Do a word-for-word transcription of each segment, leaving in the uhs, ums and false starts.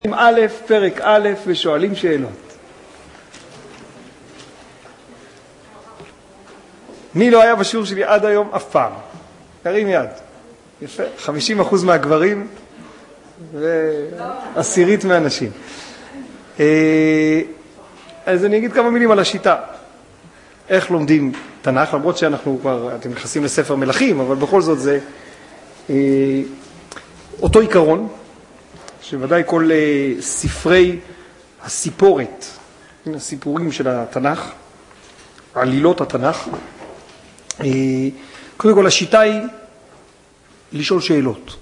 א', פרק א', ושואלים שאלות. מי לא היה בשיעור שלי עד היום אף פעם? תרים יד. יפה. חמישים אחוז מהגברים ועשירית מהנשים. אז אני אגיד כמה מילים על השיטה. איך לומדים תנ"ך, למרות שאנחנו כבר, אתם נכנסים לספר מלכים, אבל בכל זאת זה אותו עיקרון, שוודאי כל ספרי הסיפורת, הסיפורים של התנ"ך, עלילות התנ"ך, קודם כל השיטה היא לשאול שאלות.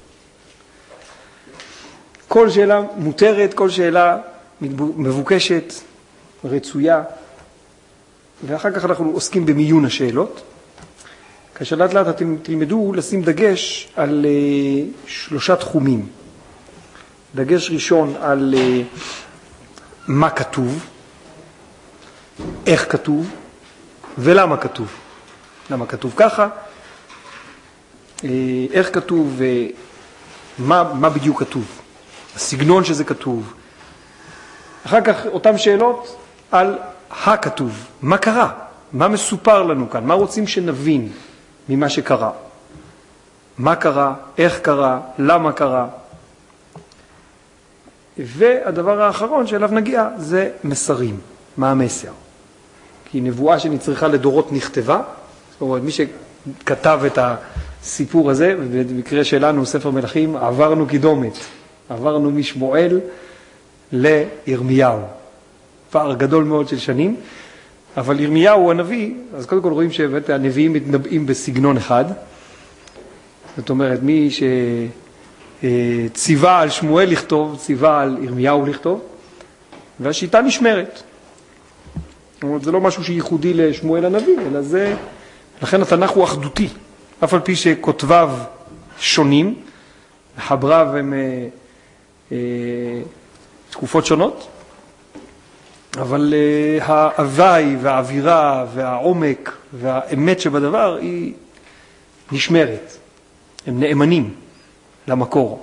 כל שאלה מותרת, כל שאלה מבוקשת, רצויה, ואחר כך אנחנו עוסקים במיון השאלות. כאשר לאט לאט אתם תלמדו לשים דגש על שלושה תחומים. דגש ראשון על מה כתוב, איך כתוב ולמה כתוב. למה כתוב ככה, איך כתוב ומה מה בדיוק כתוב, הסגנון שזה כתוב. אחר כך אותם שאלות על הכתוב, מה קרה, מה מסופר לנו כאן, מה רוצים שנבין ממה שקרה. מה קרה, איך קרה, למה קרה. והדבר האחרון שאליו נגיע זה מסרים, מה המסר. כי נבואה שנצריכה לדורות נכתבה, זאת אומרת מי שכתב את הסיפור הזה, ובמקרה שלנו ספר מלכים, עברנו קידומת, עברנו משמואל לירמיהו. פער גדול מאוד של שנים, אבל ירמיהו הנביא, אז קודם כל רואים שהנביאים מתנבאים בסגנון אחד, זאת אומרת מי ש... ציווה על שמואל לכתוב, ציווה על ירמיהו לכתוב, והשיטה נשמרת. זאת אומרת, זה לא משהו שייחודי לשמואל הנביא, אלא זה, לכן התנ"ך הוא אחדותי, אף על פי שכותביו שונים, מחבריו הם אה, אה, תקופות שונות, אבל אה, ההווי והאווירה והעומק והאמת שבדבר היא נשמרת, הם נאמנים למקור.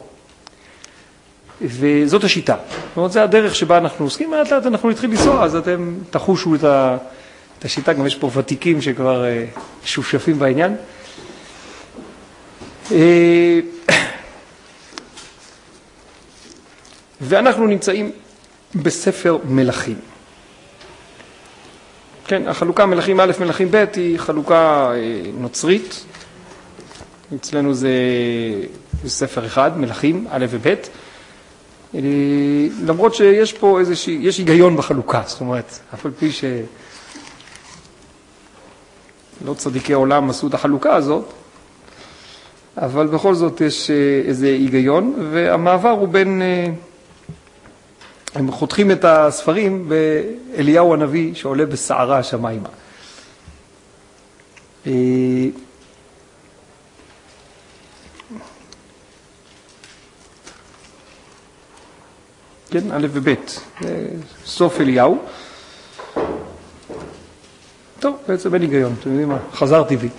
וזאת השיטה. זאת אומרת, זה הדרך שבה אנחנו עוסקים. מעט לאט אנחנו נתחיל לנסוע, אז אתם תחושו את, ה... את השיטה. גם יש פה ותיקים שכבר uh, שופשפים בעניין. Uh, ואנחנו נמצאים בספר מלכים. כן, החלוקה מלכים א', מלכים ב' היא חלוקה uh, נוצרית. אצלנו זה... ספר אחד, מלכים, א' וב', למרות שיש פה איזושהי, יש היגיון בחלוקה, זאת אומרת, אף על פי שלא צדיקי עולם עשו את החלוקה הזאת, אבל בכל זאת יש איזה היגיון, והמעבר הוא בין, הם חותכים את הספרים באליהו הנביא שעולה בסערה השמיימה. כן, א' וב', סוף אליהו. טוב, בעצם אין היגיון, אתם יודעים מה, חזרתי בי.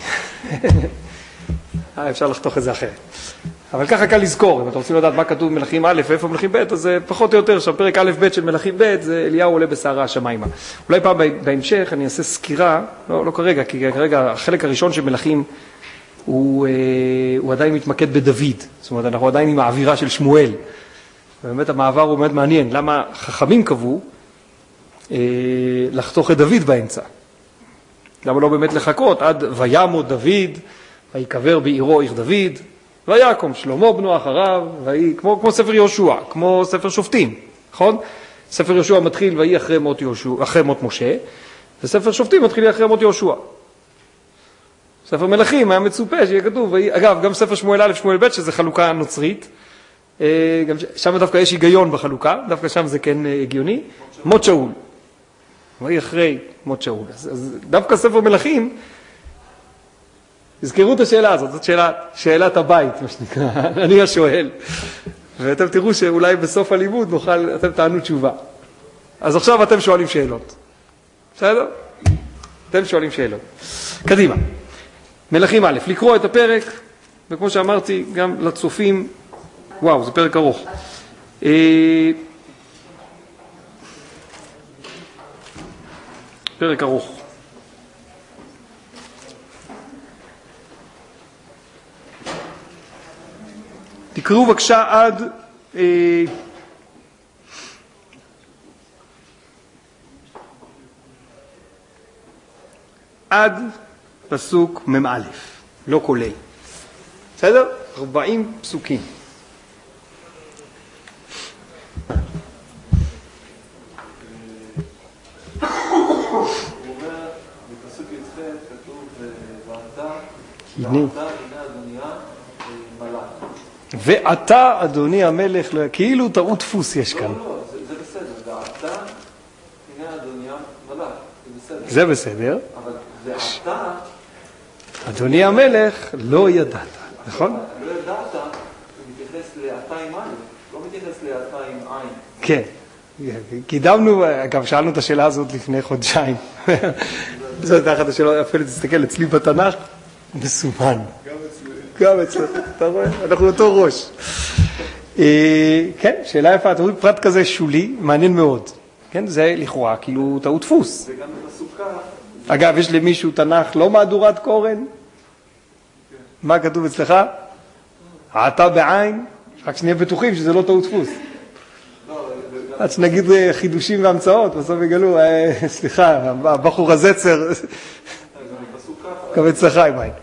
אה, אפשר לחתוך את זה אחרת. אבל ככה קל לזכור, אם אתם רוצים לדעת מה כתוב מלכים א' ואיפה מלכים ב', אז זה פחות או יותר, שהפרק א' ב' של מלכים ב', זה אליהו עולה בסערה השמיימה. אולי פעם בהמשך אני אעשה סקירה, לא, לא כרגע, כי כרגע החלק הראשון של מלכים הוא, הוא עדיין מתמקד בדוד. זאת אומרת, אנחנו עדיין עם האווירה של שמואל. ובאמת המעבר הוא באמת מעניין, למה חכמים קבעו אה, לחתוך את דוד באמצע. למה לא באמת לחכות עד וימות דוד, ויקבר בעירו עיר דוד, ויקום שלמה בנו אחריו, ויהי, כמו, כמו ספר יהושע, כמו ספר שופטים, נכון? ספר יהושע מתחיל ויהי אחרי מות, יהושע, אחרי מות משה, וספר שופטים מתחיל אחרי מות יהושע. ספר מלכים היה מצופה שיהיה כתוב, ויהי, אגב, גם ספר שמואל א', שמואל ב', שזה חלוקה נוצרית, גם שם דווקא יש היגיון בחלוקה, דווקא שם זה כן הגיוני. מות שאול. ויהי אחרי מות שאול. אז, אז דווקא ספר מלכים, הזכרו את השאלה הזאת, זאת שאלה, שאלת הבית, מה שנקרא, אני השואל. ואתם תראו שאולי בסוף הלימוד נוכל, אתם תענו תשובה. אז עכשיו אתם שואלים שאלות. בסדר? אתם שואלים שאלות. קדימה. מלכים א', לקרוא את הפרק, וכמו שאמרתי, גם לצופים, וואו, זה פרק ארוך. פרק ארוך. תקראו בבקשה עד אה, עד פסוק ממ-א', לא כולל. בסדר? ארבעים פסוקים. ואתה אדוני המלך, כאילו טעות דפוס יש כאן. לא, לא, זה בסדר, ואתה הנה אדוני המלך, זה בסדר. זה בסדר. אבל ואתה אדוני המלך לא ידעת, נכון? לא ידעת, הוא מתייחס לאתה עם א', לא מתייחס לאתה עם עין. כן, קידמנו, גם שאלנו את השאלה הזאת לפני חודשיים. זאת אחת השאלות, אפילו תסתכל אצלי בתנ"ך, מסומן. גם אצלנו, אתה רואה? אנחנו אותו ראש. כן, שאלה יפה, אתה רואה פרט כזה שולי, מעניין מאוד. כן, זה לכאורה, כאילו טעות דפוס. וגם בפסוקה... אגב, יש למישהו תנ"ך לא מהדורת קורן? מה כתוב אצלך? אתה בעין? רק שנהיה בטוחים שזה לא טעות דפוס. עד שנגיד חידושים והמצאות, בסוף יגלו, סליחה, הבחור הזצר, גם אצלך עם עין.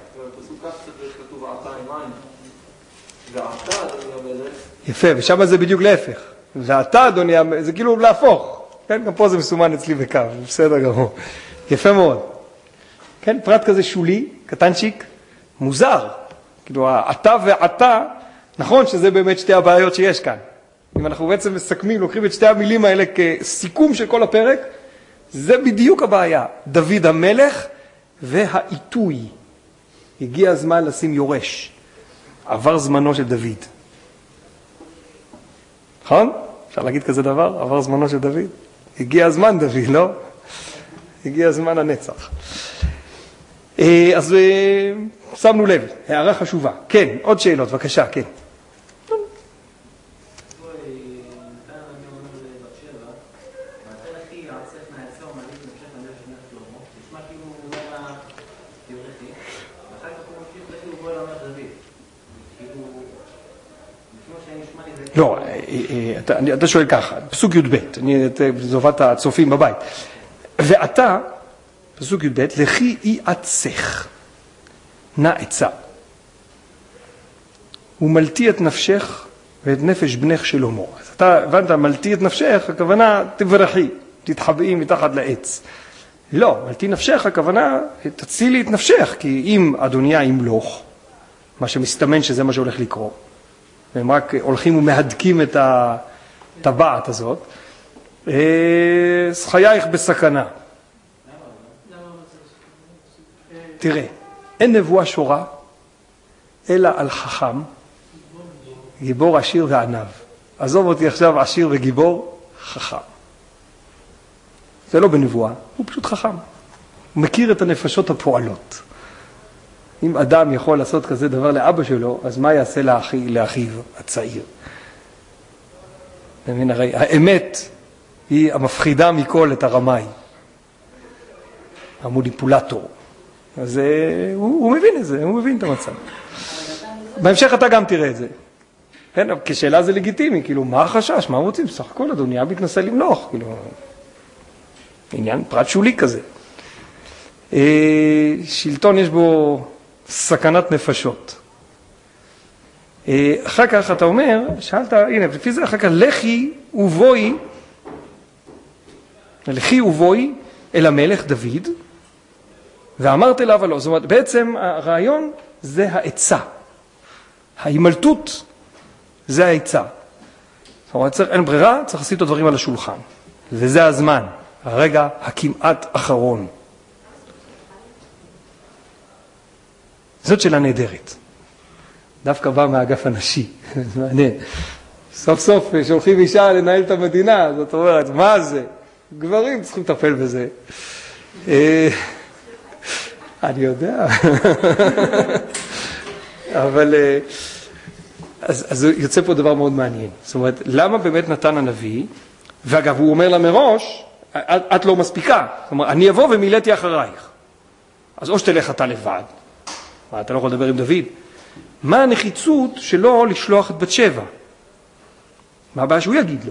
יפה, ושם זה בדיוק להפך. ואתה, אדוני, זה כאילו להפוך. כן, גם פה זה מסומן אצלי בקו, בסדר גמור. יפה מאוד. כן, פרט כזה שולי, קטנצ'יק, מוזר. כאילו, אתה ואתה, נכון שזה באמת שתי הבעיות שיש כאן. אם אנחנו בעצם מסכמים, לוקחים את שתי המילים האלה כסיכום של כל הפרק, זה בדיוק הבעיה. דוד המלך והעיתוי. הגיע הזמן לשים יורש. עבר זמנו של דוד. נכון? אפשר להגיד כזה דבר? עבר זמנו של דוד? הגיע הזמן דוד, לא? הגיע הזמן הנצח. אז שמנו לב, הערה חשובה. כן, עוד שאלות, בבקשה, כן. לא, אתה, אתה שואל ככה, פסוק י"ב, אני זובת הצופים בבית. ואתה, פסוק י"ב, לכי יעצך, נא עצה. ומלתי את נפשך ואת נפש בנך שלמה. אז אתה הבנת, מלתי את נפשך, הכוונה תברכי, תתחבאי מתחת לעץ. לא, מלתי נפשך, הכוונה תצילי את נפשך, כי אם אדוניה ימלוך, מה שמסתמן שזה מה שהולך לקרוא, והם רק הולכים ומהדקים את הטבעת הזאת, אז חייך בסכנה. תראה, אין נבואה שורה, אלא על חכם, גיבור עשיר וענב. עזוב אותי עכשיו עשיר וגיבור, חכם. זה לא בנבואה, הוא פשוט חכם. הוא מכיר את הנפשות הפועלות. אם אדם יכול לעשות כזה דבר לאבא שלו, אז מה יעשה לאחי, לאחיו הצעיר? מבין, הרי האמת היא המפחידה מכל את הרמאי, המוניפולטור. אז הוא, הוא מבין את זה, הוא מבין את המצב. בהמשך אתה גם תראה את זה. כן, כשאלה זה לגיטימי, כאילו, מה החשש? מה רוצים? בסך הכל אדוניה מתנסה למלוך, כאילו, עניין פרט שולי כזה. שלטון יש בו סכנת נפשות. אחר כך אתה אומר, שאלת, הנה, לפי זה אחר כך, לכי ובואי, לכי ובואי אל המלך דוד, ואמרת אליו לא. זאת אומרת, בעצם הרעיון זה העצה. ההימלטות זה העצה. זאת אומרת, אין ברירה, צריך לשים את הדברים על השולחן. וזה הזמן, הרגע הכמעט אחרון. זאת שאלה נהדרת. דווקא בא מהאגף הנשי. זה מעניין. סוף סוף שולחים אישה לנהל את המדינה, זאת אומרת, מה זה? גברים צריכים לטפל בזה. אני יודע. אבל, אז, אז יוצא פה דבר מאוד מעניין. זאת אומרת, למה באמת נתן הנביא, ואגב, הוא אומר לה מראש, את, את לא מספיקה. כלומר, אני אבוא ומילאתי אחרייך. אז או שתלך אתה לבד, אתה לא יכול לדבר עם דוד. מה הנחיצות שלו לשלוח את בת שבע? מה הבעיה שהוא יגיד לו?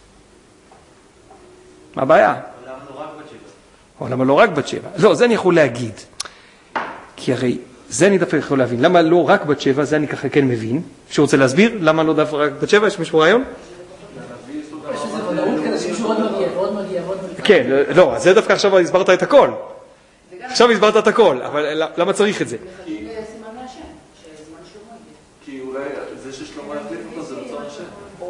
מה הבעיה? למה לא רק בת שבע? או למה לא רק בת שבע? לא, זה אני יכול להגיד. כי הרי זה אני דווקא יכול להבין. למה לא רק בת שבע? זה אני ככה כן מבין. שרוצה להסביר? למה לא דווקא רק בת שבע? יש משהו רעיון? יש איזה ודאות כזה שמישהו עוד מגיע, ועוד מגיע, ועוד מגיע. כן, לא, אז זה דווקא עכשיו הסברת את הכל. עכשיו הסברת את הכל, אבל למה צריך את זה? כי אולי זה ששלמה יחליף אותו זה רצון השם.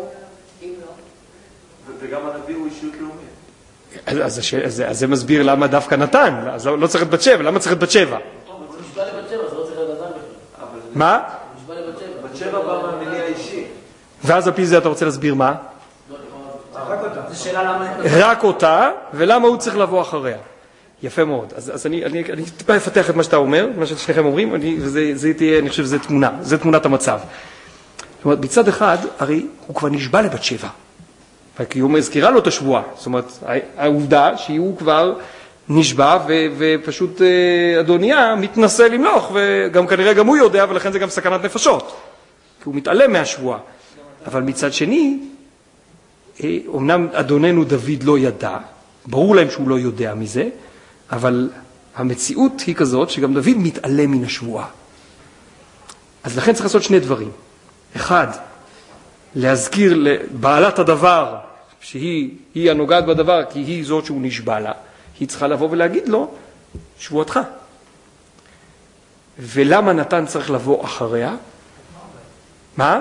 וגם הנביא הוא אישיות לאומית. אז, אז, אז זה מסביר למה דווקא נתן, אז לא, לא צריך את בת שבע, למה צריך את בת שבע? הוא נשבע לבת שבע, זה לא צריך לדעת בכלל. מה? הוא נשבע לבת שבע. בת שבע בא מהמניע האישי. ואז על פי זה אתה רוצה להסביר מה? זו שאלה למה... רק אותה, ולמה הוא צריך לבוא אחריה. יפה מאוד. אז, אז אני, אני, אני טיפה אפתח את מה שאתה אומר, מה ששניכם אומרים, אני, וזה, זה תהיה, אני חושב שזה תמונה, זה תמונת המצב. זאת אומרת, מצד אחד, הרי הוא כבר נשבע לבת שבע. כי הוא מזכירה לו את השבועה. זאת אומרת, העובדה שהוא כבר נשבע, ו, ופשוט אדוניה מתנסה למלוך, וגם כנראה גם הוא יודע, ולכן זה גם סכנת נפשות. כי הוא מתעלם מהשבועה. אבל מצד שני, אמנם אדוננו דוד לא ידע, ברור להם שהוא לא יודע מזה, אבל המציאות היא כזאת שגם דוד מתעלם מן השבועה. אז לכן צריך לעשות שני דברים. אחד, להזכיר לבעלת הדבר, שהיא היא הנוגעת בדבר, כי היא זאת שהוא נשבע לה, היא צריכה לבוא ולהגיד לו, שבועתך. ולמה נתן צריך לבוא אחריה? מה?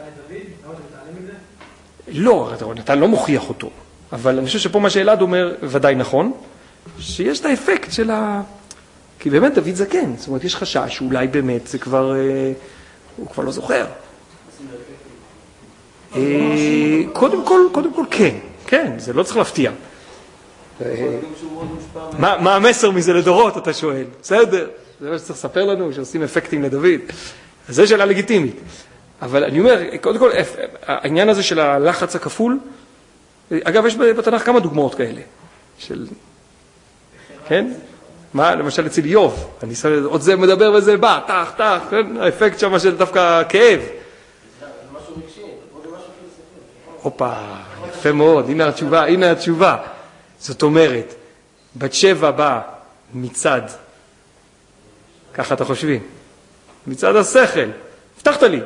לא, נתן לא מוכיח אותו. אבל אני חושב שפה מה שאלעד אומר ודאי נכון, שיש את האפקט של ה... כי באמת דוד זקן, זאת אומרת יש חשש שאולי באמת זה כבר, הוא כבר לא זוכר. קודם כל, קודם כל כן, כן, זה לא צריך להפתיע. מה המסר מזה לדורות, אתה שואל? בסדר, זה מה שצריך לספר לנו, שעושים אפקטים לדוד. אז זו שאלה לגיטימית. אבל אני אומר, קודם כל, העניין הזה של הלחץ הכפול, אגב, יש בתנ"ך כמה דוגמאות כאלה, של, כן? מה, למשל אצל איוב, אני שם, עוד זה מדבר וזה בא, תח, תח, כן? האפקט שם של דווקא כאב. הופה, יפה מאוד, הנה התשובה, הנה התשובה. זאת אומרת, בת שבע באה מצד, ככה אתה חושבים, מצד השכל, הבטחת לי.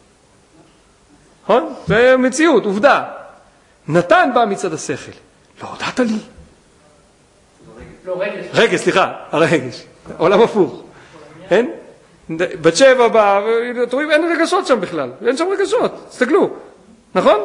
נכון? זה מציאות, עובדה. נתן בא מצד השכל. לא הודעת לי. לא, רגש. רגש, סליחה, הרגש. עולם הפוך. אין? בת שבע בא, ואתם רואים, אין רגשות שם בכלל. אין שם רגשות, תסתכלו. נכון?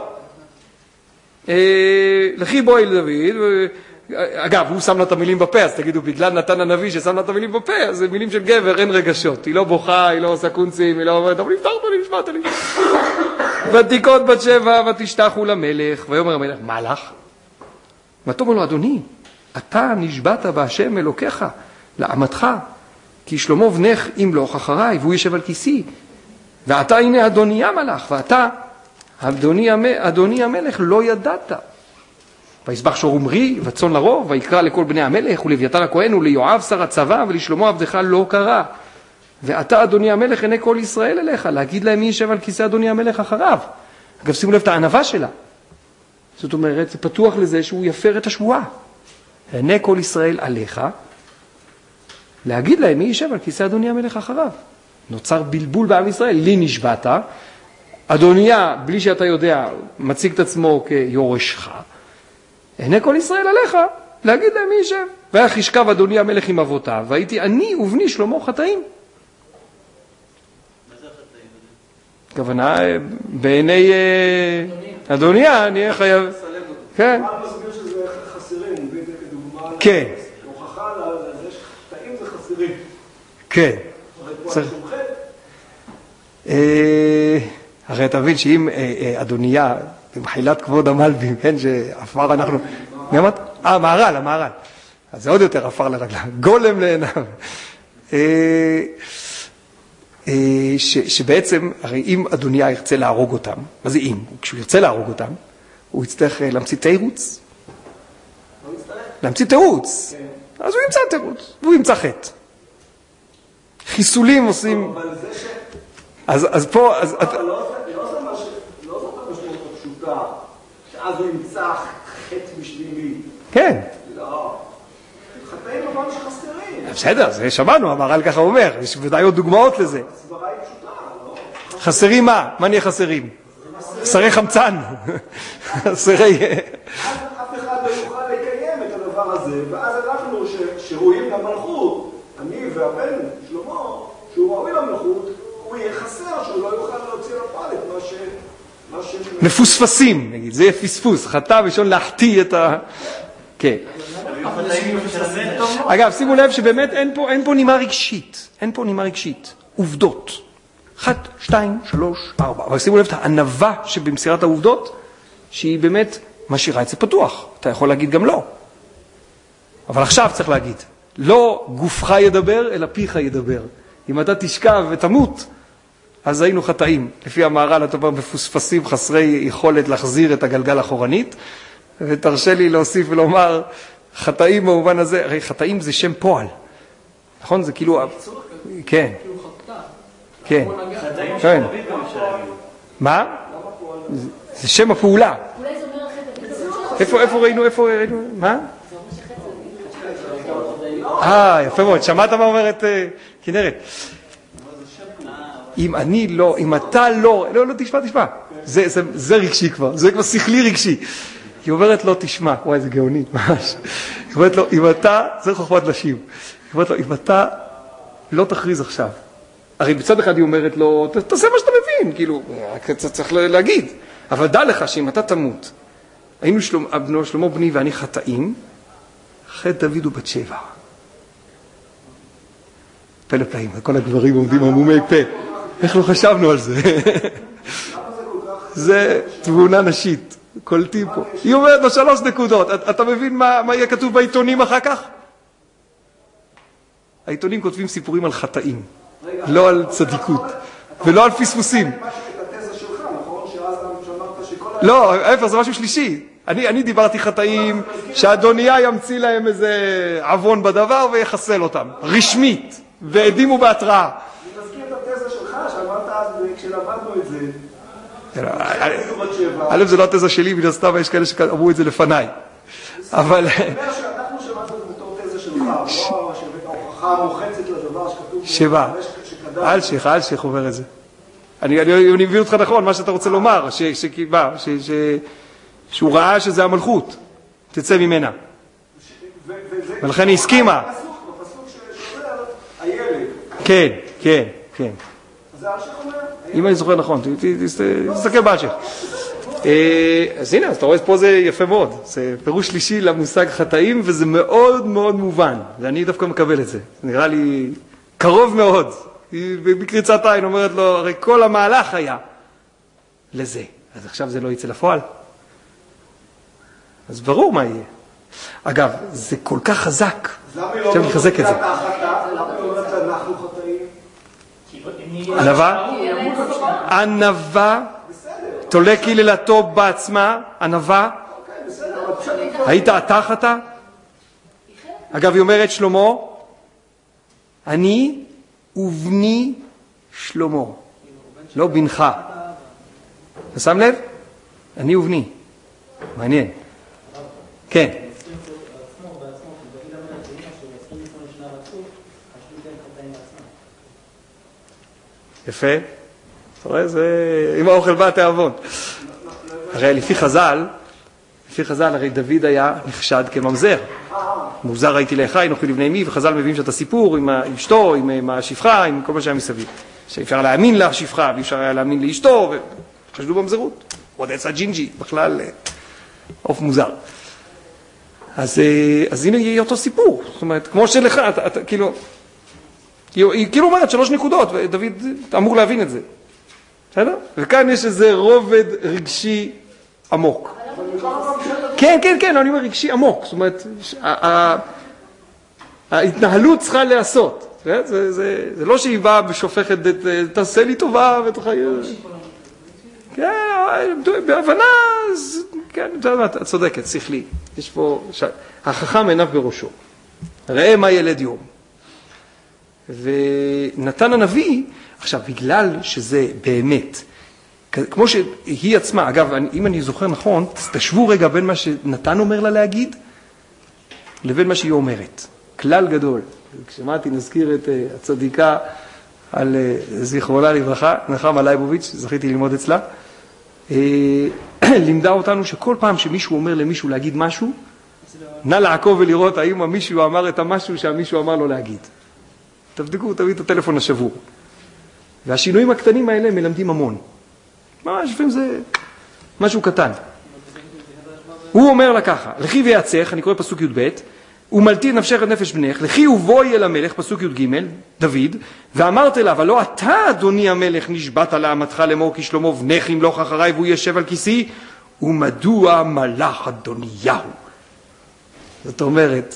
לכי בואי לדוד, אגב, הוא שם לה את המילים בפה, אז תגידו, בגלל נתן הנביא ששם לה את המילים בפה, אז זה מילים של גבר, אין רגשות. היא לא בוכה, היא לא עושה קונצים, היא לא אומרת, אבל נפתח בו, נשמעת לי. ותיקות בת שבע ותשתחו למלך, ויאמר המלך, מה לך? ותאמר לו, אדוני, אתה נשבעת בהשם אלוקיך, לעמתך, כי שלמה בנך ימלוך אחריי, והוא ישב על כיסי. ואתה הנה אדוניה מלך, ואתה, אדוני, אדוני המלך, לא ידעת. ויסבח שור ומרי, וצאן לרוב, ויקרא לכל בני המלך, ולאביתר הכהן, וליואב שר הצבא, ולשלמה עבדך לא קרא. ואתה, אדוני המלך, עיני כל ישראל אליך, להגיד להם מי ישב על כיסא אדוני המלך אחריו. אגב, שימו לב את הענווה שלה. זאת אומרת, זה פתוח לזה שהוא יפר את השבועה. עיני כל ישראל עליך, להגיד להם מי ישב על כיסא אדוני המלך אחריו. נוצר בלבול בעם ישראל, לי נשבעת, אדוניה, בלי שאתה יודע, מציג את עצמו כיורשך, עיני כל ישראל עליך, להגיד להם מי ישב. ואיך ישכב אדוני המלך עם אבותיו, והייתי אני ובני שלמה חטאים. כוונה, בעיני אדוניה, אני אהיה חייב... כן. מה מסביר שזה חסרים? הוא מביא את זה כדוגמה... כן. הוכחה לזה שחטאים זה חסרים. כן. הרי אתה מבין שאם אדוניה, במחילת כבוד המלבים, כן, שעפר אנחנו... מי אמרת? אה, מהר"ל, המהר"ל. אז זה עוד יותר עפר לרגליו. גולם לעיניו. שבעצם, הרי אם אדוניה ירצה להרוג אותם, מה זה אם? כשהוא ירצה להרוג אותם, הוא יצטרך להמציא תירוץ. לא יצטרך, להמציא תירוץ. אז הוא ימצא תירוץ, והוא ימצא חטא. חיסולים עושים... אבל זה ש... אז, אז פה... אז, אבל לא זאת המשמעות הפשוטה, שאז הוא ימצא חטא בשבילי. כן. לא. חטאים ממש חסרים. בסדר, זה שמענו, המהר"ל ככה אומר, יש ודאי עוד דוגמאות לזה. הסברה היא פשוטה, לא? חסרים מה? מה נהיה חסרים? חסרי חמצן. חסרי... אף אחד לא יוכל לקיים את הדבר הזה, ואז אנחנו שראויים למלכות, אני והבן שלמה, שהוא ראוי למלכות, הוא יהיה חסר, שהוא לא יוכל להוציא לפועל את מה ש... מה ש... מפוספסים, נגיד, זה יהיה פספוס, חטא בשביל להחטיא את ה... כן. אגב, שימו לב שבאמת אין פה, אין פה נימה רגשית, אין פה נימה רגשית, עובדות. אחת, שתיים, שלוש, ארבע. אבל שימו לב את הענווה שבמסירת העובדות, שהיא באמת משאירה את זה פתוח. אתה יכול להגיד גם לא. אבל עכשיו צריך להגיד, לא גופך ידבר, אלא פיך ידבר. אם אתה תשכב ותמות, אז היינו חטאים. לפי המהר"ל אתה אומר מפוספסים חסרי יכולת להחזיר את הגלגל אחורנית, ותרשה לי להוסיף ולומר, חטאים במובן הזה, הרי חטאים זה שם פועל. נכון? זה כאילו... כן. כן. כן. מה? זה שם הפעולה. איפה, איפה ראינו, איפה ראינו? מה? אה, יפה מאוד. שמעת מה אומרת כנרת? אם אני לא, אם אתה לא, לא, לא, תשמע, תשמע. זה, זה, זה רגשי כבר, זה כבר שכלי רגשי. היא אומרת לו, תשמע, וואי, זה גאוני, ממש. היא אומרת לו, אם אתה, זה חוכמת נשים. היא אומרת לו, אם אתה לא תכריז עכשיו, הרי בצד אחד היא אומרת לו, תעשה מה שאתה מבין, כאילו, צריך להגיד. אבל דע לך שאם אתה תמות, היינו שלמה, שלמה בני ואני חטאים, חטא דוד ובת שבע. פה לפלאים, כל הגברים עומדים עמומי פה. איך לא חשבנו על זה? זה תבונה נשית, קולטים פה. היא אומרת לו שלוש נקודות. אתה מבין מה יהיה כתוב בעיתונים אחר כך? העיתונים כותבים סיפורים על חטאים, לא על צדיקות, ולא על פספוסים. לא, איפה, זה משהו שלישי. אני דיברתי חטאים, שהאדוניה ימציא להם איזה עוון בדבר ויחסל אותם, רשמית, ועדים ובהתראה. אני מזכיר את התזה שלך, שאמרת אז כשלמדנו את זה. א', זה לא התזה שלי, מן הסתם יש כאלה שאמרו את זה לפניי. אבל... אני אומר שאנחנו שמענו את זה בתור תזה שלך, לא שהבאת ההוכחה המוחצת לדבר שכתוב... שבא. אלשיך, אלשיך אומר את זה. אני מבין אותך נכון, מה שאתה רוצה לומר, שהוא ראה שזה המלכות, תצא ממנה. ולכן היא הסכימה. בפסוק שעוזר, הילד. כן, כן, כן. זה אלשיך אומר? אם אני זוכר נכון, תסתכל באלשיך. אז הנה, אז אתה רואה, פה זה יפה מאוד. זה פירוש שלישי למושג חטאים, וזה מאוד מאוד מובן. ואני דווקא מקבל את זה. זה נראה לי קרוב מאוד. היא בקריצת עין אומרת לו, הרי כל המהלך היה לזה. אז עכשיו זה לא יצא לפועל. אז ברור מה יהיה. אגב, זה כל כך חזק. עכשיו נחזק את זה. למה היא אומרת שאנחנו חטאים? ענווה? ענווה? תולה קללתו בעצמה? ענווה? היית אתה חטא? אגב, היא אומרת שלמה, אני ובני שלמה, לא בנך. אתה שם לב? אני ובני. מעניין. כן. יפה. אתה רואה, זה... אם האוכל בא תיאבון. הרי לפי חז"ל, לפי חז"ל, הרי דוד היה נחשד כממזר. מוזר הייתי לאחי, נוחי לבני אמי, וחז"ל מביאים שאת הסיפור עם אשתו, עם השפחה, עם כל מה שהיה מסביב. שאפשר להאמין לשפחה, ואפשר היה להאמין לאשתו, וחשדו במזרות. עוד עצה ג'ינג'י, בכלל עוף מוזר. אז, אז הנה יהיה אותו סיפור. זאת אומרת, כמו שלך, אתה, אתה, כאילו, היא כאילו אומרת שלוש נקודות, ודוד אמור להבין את זה. בסדר? וכאן יש איזה רובד רגשי עמוק. כן, כן, כן, אני אומר רגשי עמוק. זאת אומרת, ההתנהלות צריכה לעשות. זה לא שהיא באה ושופכת, תעשה לי טובה ותוכל... כן, בהבנה, כן, את צודקת, שכלי. יש פה, החכם עיניו בראשו. ראה מה ילד יום. ונתן הנביא, עכשיו, בגלל שזה באמת, כמו שהיא עצמה, אגב, אם אני זוכר נכון, תשוו רגע בין מה שנתן אומר לה להגיד, לבין מה שהיא אומרת. כלל גדול. כשמעתי, נזכיר את הצדיקה על זיכרונה לברכה, נחמה לייבוביץ', זכיתי ללמוד אצלה, לימדה אותנו שכל פעם שמישהו אומר למישהו להגיד משהו, נא לעקוב ולראות האם המישהו אמר את המשהו שהמישהו אמר לו להגיד. תבדקו תמיד את הטלפון השבור. והשינויים הקטנים האלה מלמדים המון. ממש, לפעמים זה משהו קטן. הוא אומר לה ככה, לכי ויעצך, אני קורא פסוק י' ב', ומלתי נפשך את נפש בנך, לכי ובואי אל המלך, פסוק י' ג', דוד, ואמרת לה, אבל לא אתה, אדוני המלך, נשבעת לאמתך לאמור כי שלמה בנך ימלוך אחריי והוא ישב על כיסי, ומדוע מלך אדוניהו? זאת אומרת,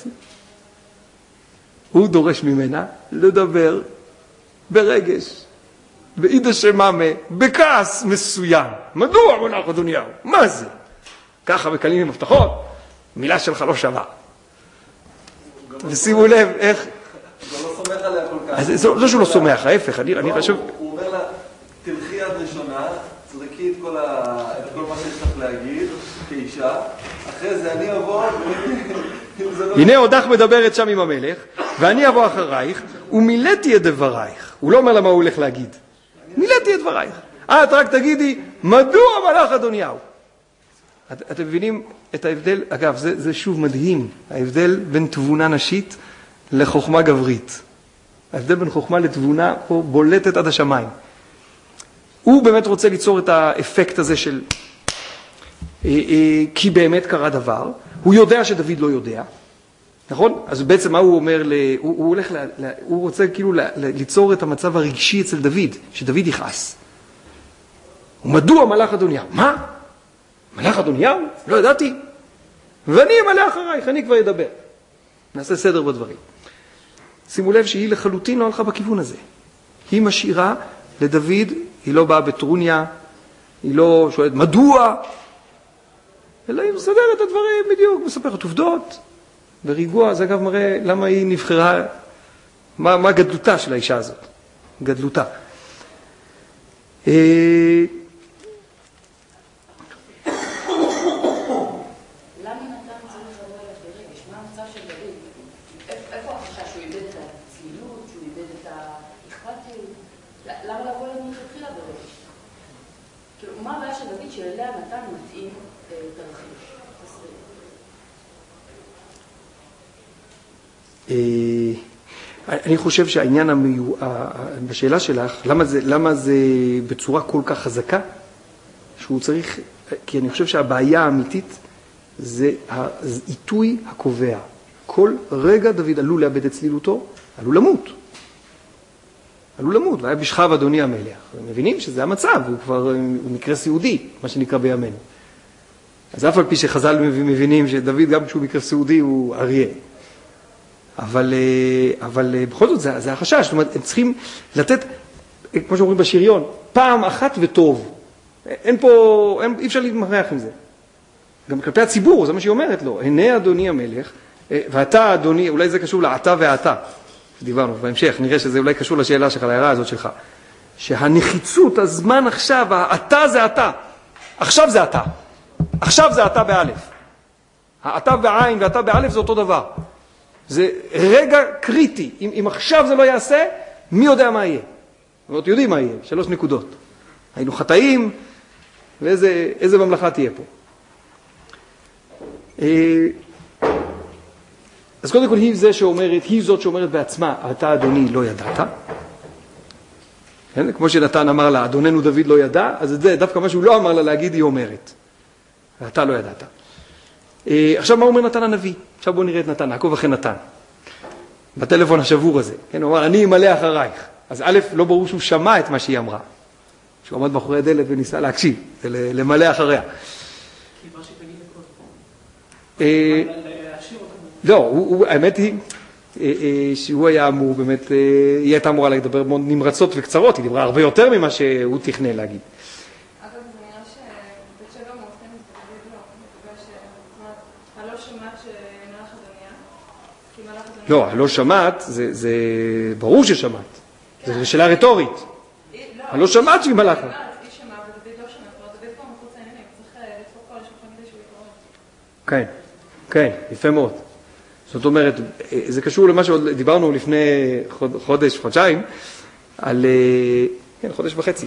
הוא דורש ממנה לדבר ברגש, בעידה שממה, בכעס מסוים. מדוע מלך אדוניהו? מה זה? ככה מקלים עם הבטחות, מילה שלך לא שווה. ושימו לב איך... הוא לא סומך עליה כל כך. לא שהוא לא סומך, ההפך, אני חושב... הוא אומר לה, תלכי יד ראשונה, תזרקי את כל מה שיש לך להגיד, כאישה, אחרי זה אני אבוא... הנה עודך מדברת שם עם המלך, ואני אבוא אחרייך, ומילאתי את דברייך. הוא לא אומר לה מה הוא הולך להגיד. מילאתי את דברייך. אה, את רק תגידי, מדוע מלך אדוניהו? את, אתם מבינים את ההבדל? אגב, זה, זה שוב מדהים, ההבדל בין תבונה נשית לחוכמה גברית. ההבדל בין חוכמה לתבונה פה בולטת עד השמיים. הוא באמת רוצה ליצור את האפקט הזה של... אה, אה, כי באמת קרה דבר. הוא יודע שדוד לא יודע. נכון? אז בעצם מה הוא אומר? ל... הוא, הוא, הולך ל... ל... הוא רוצה כאילו ל... ליצור את המצב הרגשי אצל דוד, שדוד יכעס. ומדוע מלך אדוניהו? מה? מלך אדוניהו? לא ידעתי. ואני אמלא אחרייך, אני כבר אדבר. נעשה סדר בדברים. שימו לב שהיא לחלוטין לא הלכה בכיוון הזה. היא משאירה לדוד, היא לא באה בטרוניה, היא לא שואלת מדוע, אלא היא מסדר את הדברים בדיוק, מספרת עובדות, וריגוע, זה אגב מראה למה היא נבחרה, מה, מה גדלותה של האישה הזאת, גדלותה. אה... אני חושב שהעניין המיוע... בשאלה שלך, למה זה, למה זה בצורה כל כך חזקה, שהוא צריך, כי אני חושב שהבעיה האמיתית זה העיתוי הקובע. כל רגע דוד עלול לאבד את צלילותו, עלול למות. עלול למות, והיה בשכב אדוני המלך. מבינים שזה המצב, הוא כבר הוא מקרה סיעודי, מה שנקרא בימינו. אז אף על פי שחז"ל מבינים שדוד גם כשהוא מקרה סיעודי הוא אריה. אבל, אבל בכל זאת זה, זה החשש, זאת אומרת, הם צריכים לתת, כמו שאומרים בשריון, פעם אחת וטוב. אין פה, אין, אי אפשר להתמרח עם זה. גם כלפי הציבור, זה מה שהיא אומרת לו, הנה אדוני המלך, ואתה אדוני, אולי זה קשור לאתה ואתה, דיברנו בהמשך, נראה שזה אולי קשור לשאלה שלך, להערה הזאת שלך, שהנחיצות, הזמן עכשיו, האתה זה אתה, עכשיו זה אתה, עכשיו זה אתה באלף. האתה בעין ואתה באלף זה אותו דבר. זה רגע קריטי. אם, אם עכשיו זה לא יעשה, מי יודע מה יהיה? ועוד יודעים מה יהיה, שלוש נקודות. היינו חטאים, ואיזה איזה ממלכה תהיה פה. אז קודם כל היא זה שאומרת, היא זאת שאומרת בעצמה, אתה אדוני לא ידעת. כן? כמו שנתן אמר לה, אדוננו דוד לא ידע, אז את זה דווקא מה שהוא לא אמר לה להגיד, היא אומרת. אתה לא ידעת. עכשיו מה אומר נתן הנביא? עכשיו בואו נראה את נתן, נעקוב אחרי נתן. בטלפון השבור הזה. כן, הוא אמר, אני אמלא אחרייך. אז א', לא ברור שהוא שמע את מה שהיא אמרה. שהוא עמד מאחורי הדלת וניסה להקשיב, למלא אחריה. כי מה שתגיד לכל. לא, האמת היא שהוא היה אמור באמת, היא הייתה אמורה לדבר מאוד נמרצות וקצרות, היא דיברה הרבה יותר ממה שהוא תכנן להגיד. אגב, זה נראה הלא שמעת שמלאך אדוניה? כי מלאך אדוניה... לא, הלא שמעת, זה, זה ברור ששמעת. כן. זו שאלה רטורית. לא, הלא שמעת שהיא מלאך. היא שמעה ודוד לא שמעת, אבל דוד פה מחוץ העניינים, צריך לדפוק כל השולחן כדי שהוא יתעורר. כן, כן, יפה מאוד. זאת אומרת, זה קשור למה שדיברנו לפני חודש, חודשיים, על, כן, חודש וחצי,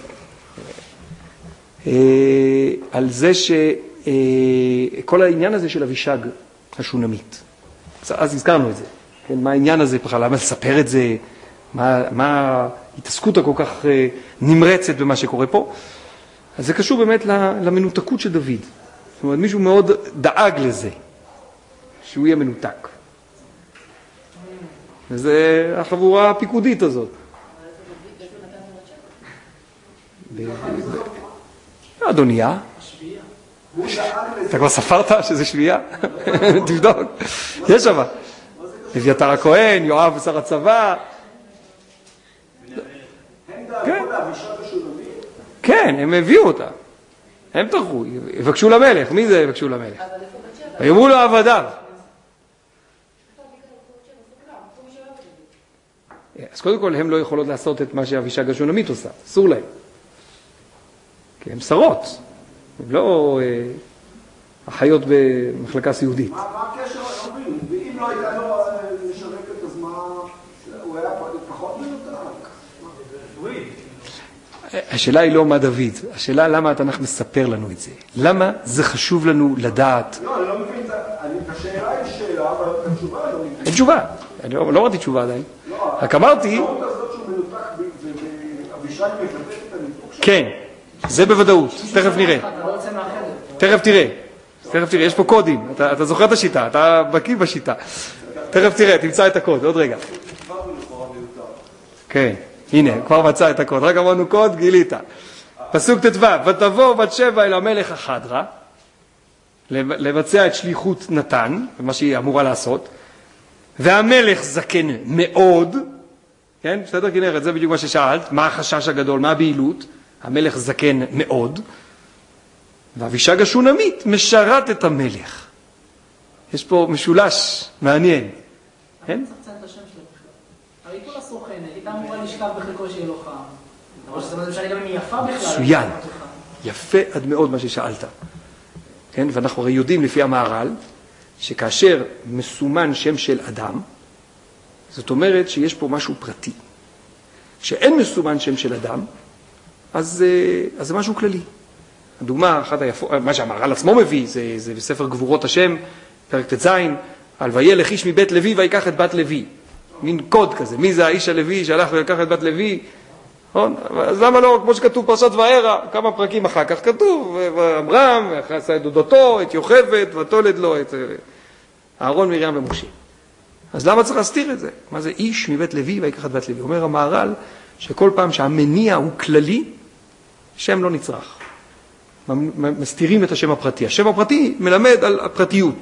על זה שכל העניין הזה של אבישג השונמית, אז הזכרנו את זה, כן, מה העניין הזה בכלל, למה לספר את זה, מה, מה ההתעסקות הכל כך נמרצת במה שקורה פה, אז זה קשור באמת למנותקות של דוד. זאת אומרת, מישהו מאוד דאג לזה, שהוא יהיה מנותק. וזה החבורה הפיקודית הזאת. אדוניה. אתה כבר ספרת שזה שביעה? תבדוק. יש שם. אביתר הכהן, יואב שר הצבא. כן, הם הביאו אותה. הם תרחו, יבקשו למלך. מי זה יבקשו למלך? ויאמרו לו עבדיו. אז קודם כל הם לא יכולות לעשות את מה שאבישג השונמית עושה, אסור להם. כי הם שרות, הם לא אה, אחיות במחלקה סיעודית. מה הקשר? ואם לא הייתה לו לשווקת, אז מה? הוא היה פחות מנותק? השאלה היא לא מה דוד, השאלה למה התנ"ך מספר לנו את זה. למה זה חשוב לנו לדעת? לא, אני לא מבין, השאלה היא שאלה, אבל התשובה לא מבין. אין תשובה, אני לא אמרתי תשובה עדיין. רק אמרתי... האפשרות הזאת שהוא מנותק ואבישג מבטאת את הניתוק שלו? כן, זה בוודאות, תכף נראה. תכף תראה, תכף תראה, יש פה קודים, אתה זוכר את השיטה, אתה בקיא בשיטה. תכף תראה, תמצא את הקוד, עוד רגע. כן, הנה, כבר מצא את הקוד, רק אמרנו קוד, גילית. פסוק ט"ו, ותבוא בת שבע אל המלך החדרה, לבצע את שליחות נתן, מה שהיא אמורה לעשות, והמלך זקן מאוד, כן, בסדר כנרת, זה בדיוק מה ששאלת, מה החשש הגדול, מה הבהילות, המלך זקן מאוד, ואבישג השונמית משרת את המלך. יש פה משולש מעניין, כן? צריך קצת את השם שלו בכלל. הרי כל הסוכנת, הייתה אמורה לשכב בחלקו שיהיה לו חם. אבל שזה משנה גם אם היא יפה בכלל. מצוין, יפה עד מאוד מה ששאלת. כן, ואנחנו הרי יודעים לפי המהר"ל, שכאשר מסומן שם של אדם, זאת אומרת שיש פה משהו פרטי. כשאין מסומן שם של אדם, אז, אז זה משהו כללי. הדוגמה, אחת היפות, מה שהמהר"ל עצמו מביא, זה, זה בספר גבורות השם, פרק ט"ז, על וילך איש מבית לוי ויקח את בת לוי. מין קוד כזה, מי זה האיש הלוי שהלך ולקח את בת לוי? אז למה לא, כמו שכתוב פרשת וערה, כמה פרקים אחר כך כתוב, ואברהם, עשה את דודתו, את יוכבד, ותולד לו את אהרון, מרים ומשה. אז למה צריך להסתיר את זה? מה זה איש מבית לוי ויקח את בת לוי? אומר המהר"ל שכל פעם שהמניע הוא כללי, שם לא נצרך. מסתירים את השם הפרטי. השם הפרטי מלמד על הפרטיות.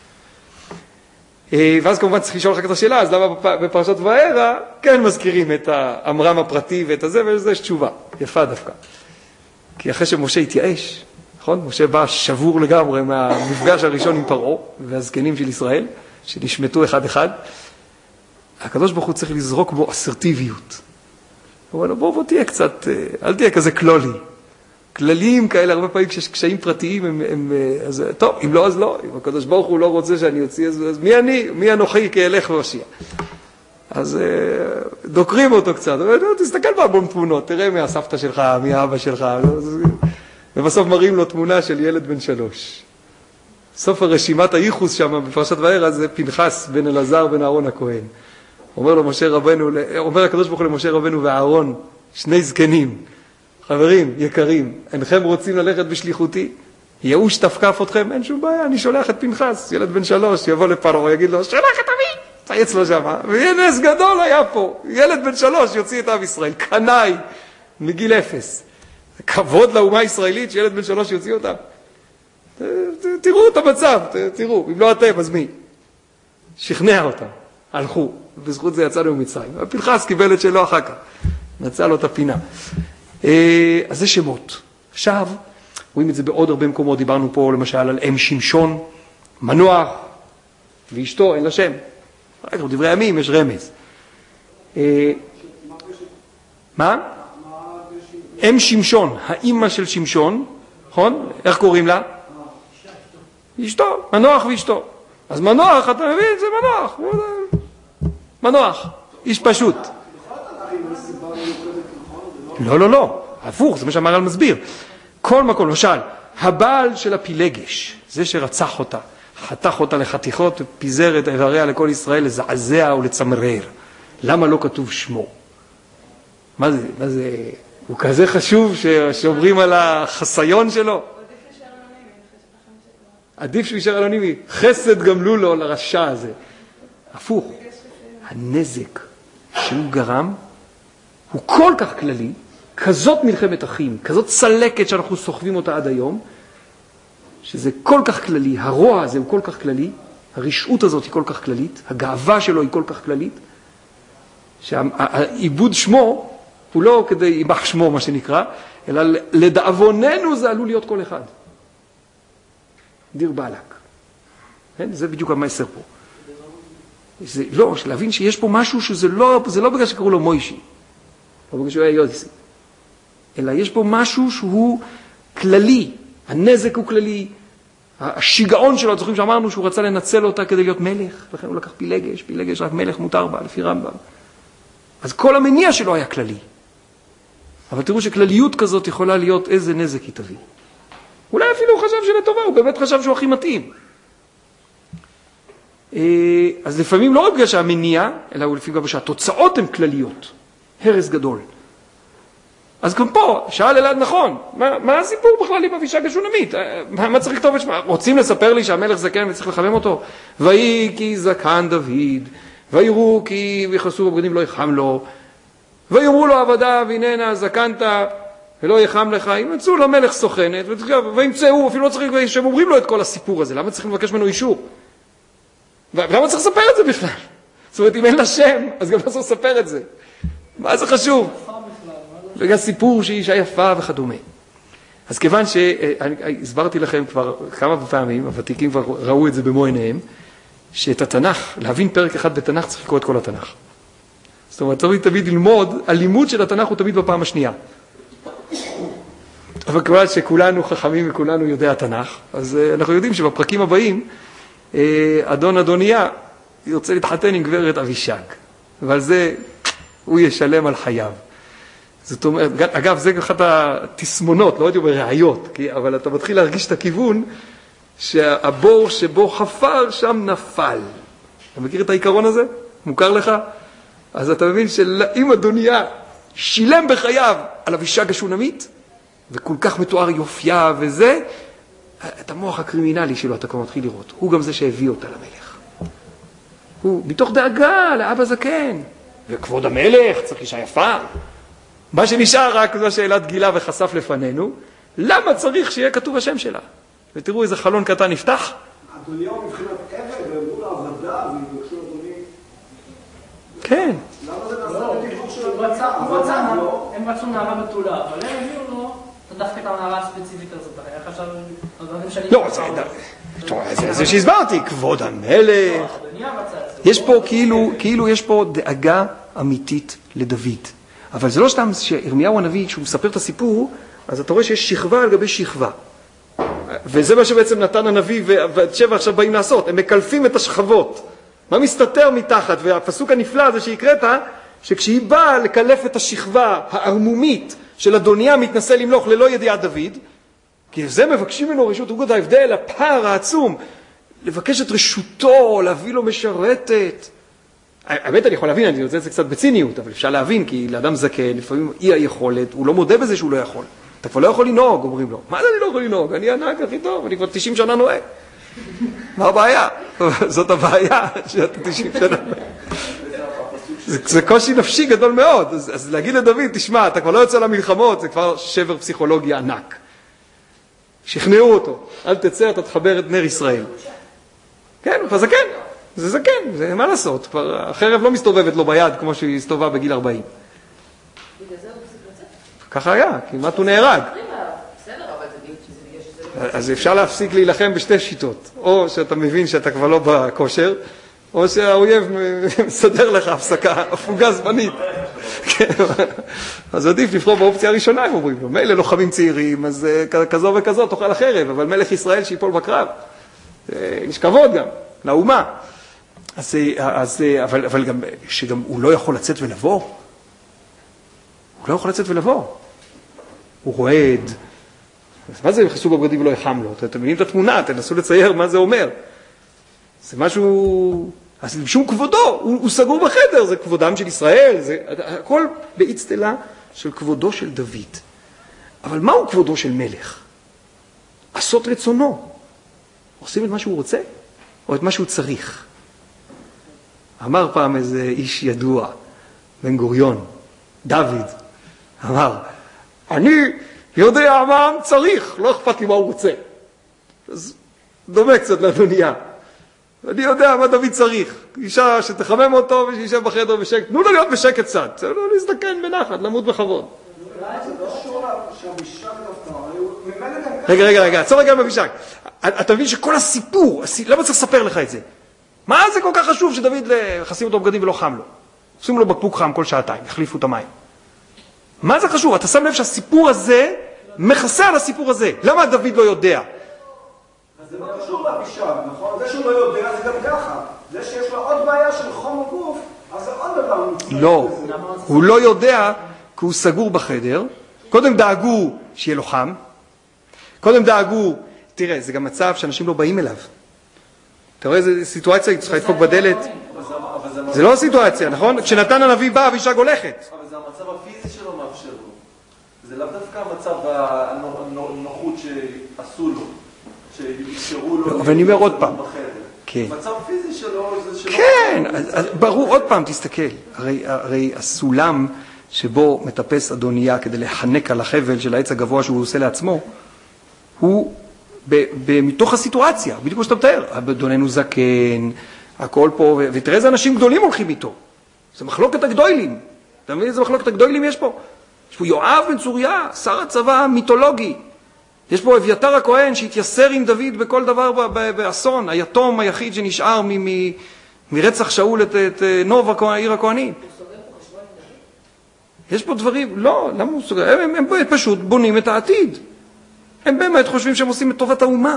ואז כמובן צריך לשאול אחר כך את השאלה, אז למה בפרשת וערה כן מזכירים את האמרם הפרטי ואת הזה, וזה יש תשובה, יפה דווקא. כי אחרי שמשה התייאש, נכון? משה בא שבור לגמרי מהמפגש הראשון עם פרעה והזקנים של ישראל, שנשמטו אחד אחד. הקדוש ברוך הוא צריך לזרוק בו אסרטיביות. הוא אומר לו, בוא, בוא תהיה קצת, אל תהיה כזה כלולי. כלליים כאלה, הרבה פעמים כשיש קשיים פרטיים, הם, הם, אז, טוב, אם לא, אז לא. אם הקדוש ברוך הוא לא רוצה שאני יוציא, אז, אז מי אני? מי אנוכי כאלך ואושיע? אז דוקרים אותו קצת. תסתכל באלבום תמונות, תראה מי הסבתא שלך, מי האבא שלך. ובסוף מראים לו תמונה של ילד בן שלוש. סוף הרשימת הייחוס שם בפרשת וערה זה פנחס בן אלעזר בן אהרון הכהן. אומר לו משה רבנו, אומר הקדוש ברוך הוא למשה רבנו ואהרון, שני זקנים. חברים, יקרים, אינכם רוצים ללכת בשליחותי? ייאוש תפקף אתכם? אין שום בעיה, אני שולח את פנחס, ילד בן שלוש, יבוא לפרעה, יגיד לו, שולח את אבי! צייץ לו שם, ויהיה נס גדול היה פה. ילד בן שלוש יוציא את עם ישראל, קנאי, מגיל אפס. כבוד לאומה הישראלית שילד בן שלוש יוציא אותם. תראו את המצב, תראו, אם לא אתם, אז מי? שכנע אותם, הלכו, בזכות זה יצאנו ממצרים. פנחס קיבל את שלו אחר כך, נצא לו את הפינה. אז זה שמות. עכשיו, רואים את זה בעוד הרבה מקומות, דיברנו פה למשל על אם שמשון, מנוח ואשתו, אין לה שם. רק בדברי הימים יש רמז. מה? אם שמשון, האימא של שמשון, נכון? איך קוראים לה? אשתו, מנוח ואשתו. אז מנוח, אתה מבין? זה מנוח. מנוח, איש פשוט. לא, לא, לא. הפוך, זה מה שהמהר"ל מסביר. כל מקום, למשל, הבעל של הפילגש, זה שרצח אותה, חתך אותה לחתיכות ופיזר את איבריה לכל ישראל לזעזע ולצמרר. למה לא כתוב שמו? מה זה? מה זה? הוא כזה חשוב שאומרים על החסיון שלו? עדיף שהוא יישאר אנונימי. חסד גמלו לו לרשע הזה. הפוך. הנזק שהוא גרם הוא כל כך כללי, כזאת מלחמת אחים, כזאת צלקת שאנחנו סוחבים אותה עד היום, שזה כל כך כללי, הרוע הזה הוא כל כך כללי, הרשעות הזאת היא כל כך כללית, הגאווה שלו היא כל כך כללית, שהעיבוד שמו הוא לא כדי יימח שמו מה שנקרא, אלא לדאבוננו זה עלול להיות כל אחד. דיר באלק. זה בדיוק המסר פה. זה, לא, להבין שיש פה משהו שזה לא, זה לא בגלל שקראו לו מוישי, לא בגלל שהוא היה יודסי, אלא יש פה משהו שהוא כללי, הנזק הוא כללי, השיגעון שלו, זוכרים שאמרנו שהוא רצה לנצל אותה כדי להיות מלך, לכן הוא לקח פילגש, פילגש רק מלך מותר בה, לפי רמב"ם. אז כל המניע שלו היה כללי. אבל תראו שכלליות כזאת יכולה להיות איזה נזק היא תביא. אולי אפילו הוא חשב שלטובה, הוא באמת חשב שהוא הכי מתאים. אז לפעמים לא רק בגלל שהמניע, אלא הוא לפעמים גם שהתוצאות הן כלליות. הרס גדול. אז גם פה, שאל אלעד נכון, מה, מה הסיפור בכלל עם אבישג השונמית? מה, מה צריך לכתוב את שמה? רוצים לספר לי שהמלך זקן וצריך לחמם אותו? ויהי כי זקן דוד, ויראו כי יכעסו בבגדים לא יחם לו, ויאמרו לו עבדיו, הננה זקנת ולא יחם לך, ימצאו למלך סוכנת, וימצאו, אפילו לא צריך, שהם אומרים לו את כל הסיפור הזה, למה צריך לבקש ממנו אישור? ולמה צריך לספר את זה בכלל? זאת אומרת, אם אין לה שם, אז גם לא צריך לספר את זה. מה זה חשוב? וגם סיפור שהיא אישה יפה וכדומה. אז כיוון שהסברתי לכם כבר כמה פעמים, הוותיקים כבר ראו את זה במו עיניהם, שאת התנ"ך, להבין פרק אחד בתנ"ך צריך לקרוא את כל התנ"ך. זאת אומרת, צריך תמיד ללמוד, הלימוד של התנ"ך הוא תמיד בפעם השנייה. אבל כמובן שכולנו חכמים וכולנו יודעי התנ"ך, אז אנחנו יודעים שבפרקים הבאים, אדון אדוניה ירצה להתחתן עם גברת אבישג, ועל זה הוא ישלם על חייו. זאת אומרת, אגב, זה אחת התסמונות, לא הייתי אומר ראיות, כי, אבל אתה מתחיל להרגיש את הכיוון שהבור שבו חפר שם נפל. אתה מכיר את העיקרון הזה? מוכר לך? אז אתה מבין שאם אדוניה שילם בחייו על אבישג השונמית, וכל כך מתואר יופייה וזה, את המוח הקרימינלי שלו אתה כבר מתחיל לראות. הוא גם זה שהביא אותה למלך. הוא מתוך דאגה לאבא זקן. וכבוד המלך צריך אישה יפה. מה שנשאר רק זה שאלת גילה וחשף לפנינו, למה צריך שיהיה כתוב השם שלה? ותראו איזה חלון קטן נפתח. אדוניה הוא מבחינת עבד, ואמרו לה עבדה, ויבקשו אדוני. כן. למה זה נעשה בדיבור של אדוניה? הם רצו נערה בתולה, אבל הם הביאו לו דווקא את הנערה הספציפית הזאת. היה חשב... לא, זה שהסברתי, כבוד המלך. יש פה כאילו, כאילו יש פה דאגה אמיתית לדוד. אבל זה לא סתם שירמיהו הנביא, כשהוא מספר את הסיפור, אז אתה רואה שיש שכבה על גבי שכבה. וזה מה שבעצם נתן הנביא והשבע עכשיו באים לעשות. הם מקלפים את השכבות. מה מסתתר מתחת? והפסוק הנפלא הזה שהקראת, שכשהיא באה לקלף את השכבה הערמומית של אדוניה מתנסה למלוך ללא ידיעת דוד, כי זה מבקשים ממנו רשות, הוא גוד ההבדל, הפער העצום, לבקש את רשותו, להביא לו משרתת. האמת אני יכול להבין, אני רוצה את זה קצת בציניות, אבל אפשר להבין, כי לאדם זקן, לפעמים אי היכולת, הוא לא מודה בזה שהוא לא יכול. אתה כבר לא יכול לנהוג, אומרים לו. מה זה אני לא יכול לנהוג? אני הנהג הכי טוב, אני כבר תשעים שנה נוהג. מה הבעיה? זאת הבעיה שאתה תשעים שנה נוהג. זה קושי נפשי גדול מאוד. אז, אז להגיד לדוד, תשמע, אתה כבר לא יוצא למלחמות, זה כבר שבר פסיכולוגי ענק. שכנעו אותו, אל תצא, אתה תחבר את נר ישראל. כן, הוא זקן. זה זקן, זה מה לעשות? כבר החרב לא מסתובבת לו ביד כמו שהיא הסתובבה בגיל ארבעים. בגלל זה הוא פסיק לצאת? ככה היה, כמעט הוא נהרג. בסדר, אבל זה בגלל שזה... אז אפשר להפסיק להילחם בשתי שיטות. או שאתה מבין שאתה כבר לא בכושר, או שהאויב מסדר לך הפסקה, הפוגה זמנית. אז עדיף לבחור באופציה הראשונה, הם אומרים לו. מילא לוחמים צעירים, אז כזו וכזו תאכל החרב, אבל מלך ישראל שיפול בקרב. יש כבוד גם, לאומה. אז, אז, אבל, אבל גם, שגם הוא לא יכול לצאת ולבוא. הוא לא יכול לצאת ולבוא. הוא רועד. מה זה יחסו בבגדים ולא יחם לו? אתם מבינים את התמונה, תנסו לצייר מה זה אומר. זה משהו... אז שום כבודו, הוא, הוא סגור בחדר, זה כבודם של ישראל, זה הכל באצטלה של כבודו של דוד. אבל מהו כבודו של מלך? עשות רצונו. עושים את מה שהוא רוצה, או את מה שהוא צריך. אמר פעם איזה איש ידוע, בן גוריון, דוד, אמר, אני יודע מה העם צריך, לא אכפת לי מה הוא רוצה. אז דומה קצת לאדוניה. אני יודע מה דוד צריך. אישה שתחמם אותו ושישב בחדר בשקט. תנו לו להיות בשקט קצת. תנו לו להזדקן בנחת, למות בכבוד. רגע, רגע, רגע, עצור רגע בבישק. אתה מבין שכל הסיפור, למה צריך לספר לך את זה? מה זה כל כך חשוב שדוד חסים אותו בגדים ולא חם לו? עושים לו בקבוק חם כל שעתיים, החליפו את המים. מה זה חשוב? אתה שם לב שהסיפור הזה מכסה על הסיפור הזה. למה דוד לא יודע? זה לא קשור לאבישב, נכון? זה שהוא לא יודע זה גם ככה. זה שיש לו עוד בעיה של חום הגוף, אז זה עוד דבר מצטרף. לא, הוא לא יודע כי הוא סגור בחדר. קודם דאגו שיהיה לו חם. קודם דאגו, תראה, זה גם מצב שאנשים לא באים אליו. אתה רואה איזה סיטואציה, היא צריכה לדפוק בדלת. זה לא סיטואציה, נכון? כשנתן הנביא בא, אבישג הולכת. אבל זה המצב הפיזי שלו מאפשר לו. זה לאו דווקא המצב הנוחות שעשו לו. שאפשרו לו... אבל אני אומר עוד פעם. המצב פיזי שלו זה שלו... כן, ברור, עוד פעם, תסתכל. הרי הסולם שבו מטפס אדוניה כדי לחנק על החבל של העץ הגבוה שהוא עושה לעצמו, הוא מתוך הסיטואציה, בדיוק כמו שאתה מתאר. אדוננו זקן, הכל פה, ותראה איזה אנשים גדולים הולכים איתו. זה מחלוקת הגדולים. אתה מבין איזה מחלוקת הגדולים יש פה? יש פה יואב בן צוריה, שר הצבא המיתולוגי. יש פה אביתר הכהן שהתייסר עם דוד בכל דבר באסון, היתום היחיד שנשאר מרצח שאול את נוב עיר הכהנים. יש פה דברים, לא, למה הוא סוגר? הם, הם, הם פשוט בונים את העתיד. הם באמת חושבים שהם עושים את טובת האומה.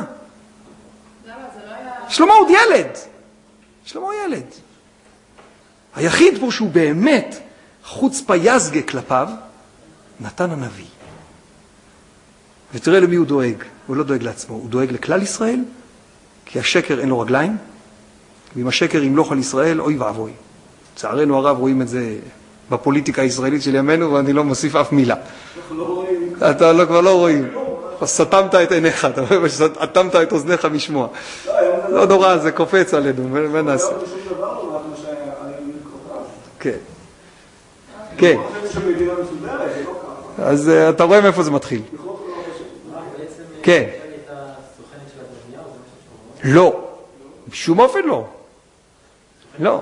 שלמה עוד ילד. שלמה ילד. היחיד פה שהוא באמת חוצפה יזגה כלפיו, נתן הנביא. ותראה למי הוא דואג. הוא לא דואג לעצמו, הוא דואג לכלל ישראל, כי השקר אין לו רגליים, ואם השקר ימלוך על ישראל, אוי ואבוי. לצערנו הרב רואים את זה בפוליטיקה הישראלית של ימינו, ואני לא מוסיף אף מילה. אנחנו לא רואים. אתה לא, כבר לא רואים. סתמת את עיניך, אתה אומר שסתמת את אוזניך משמוע. לא נורא, זה קופץ עלינו, מה נעשה? כן. כן. אז אתה רואה מאיפה זה מתחיל. כן. לא. בשום אופן לא. לא.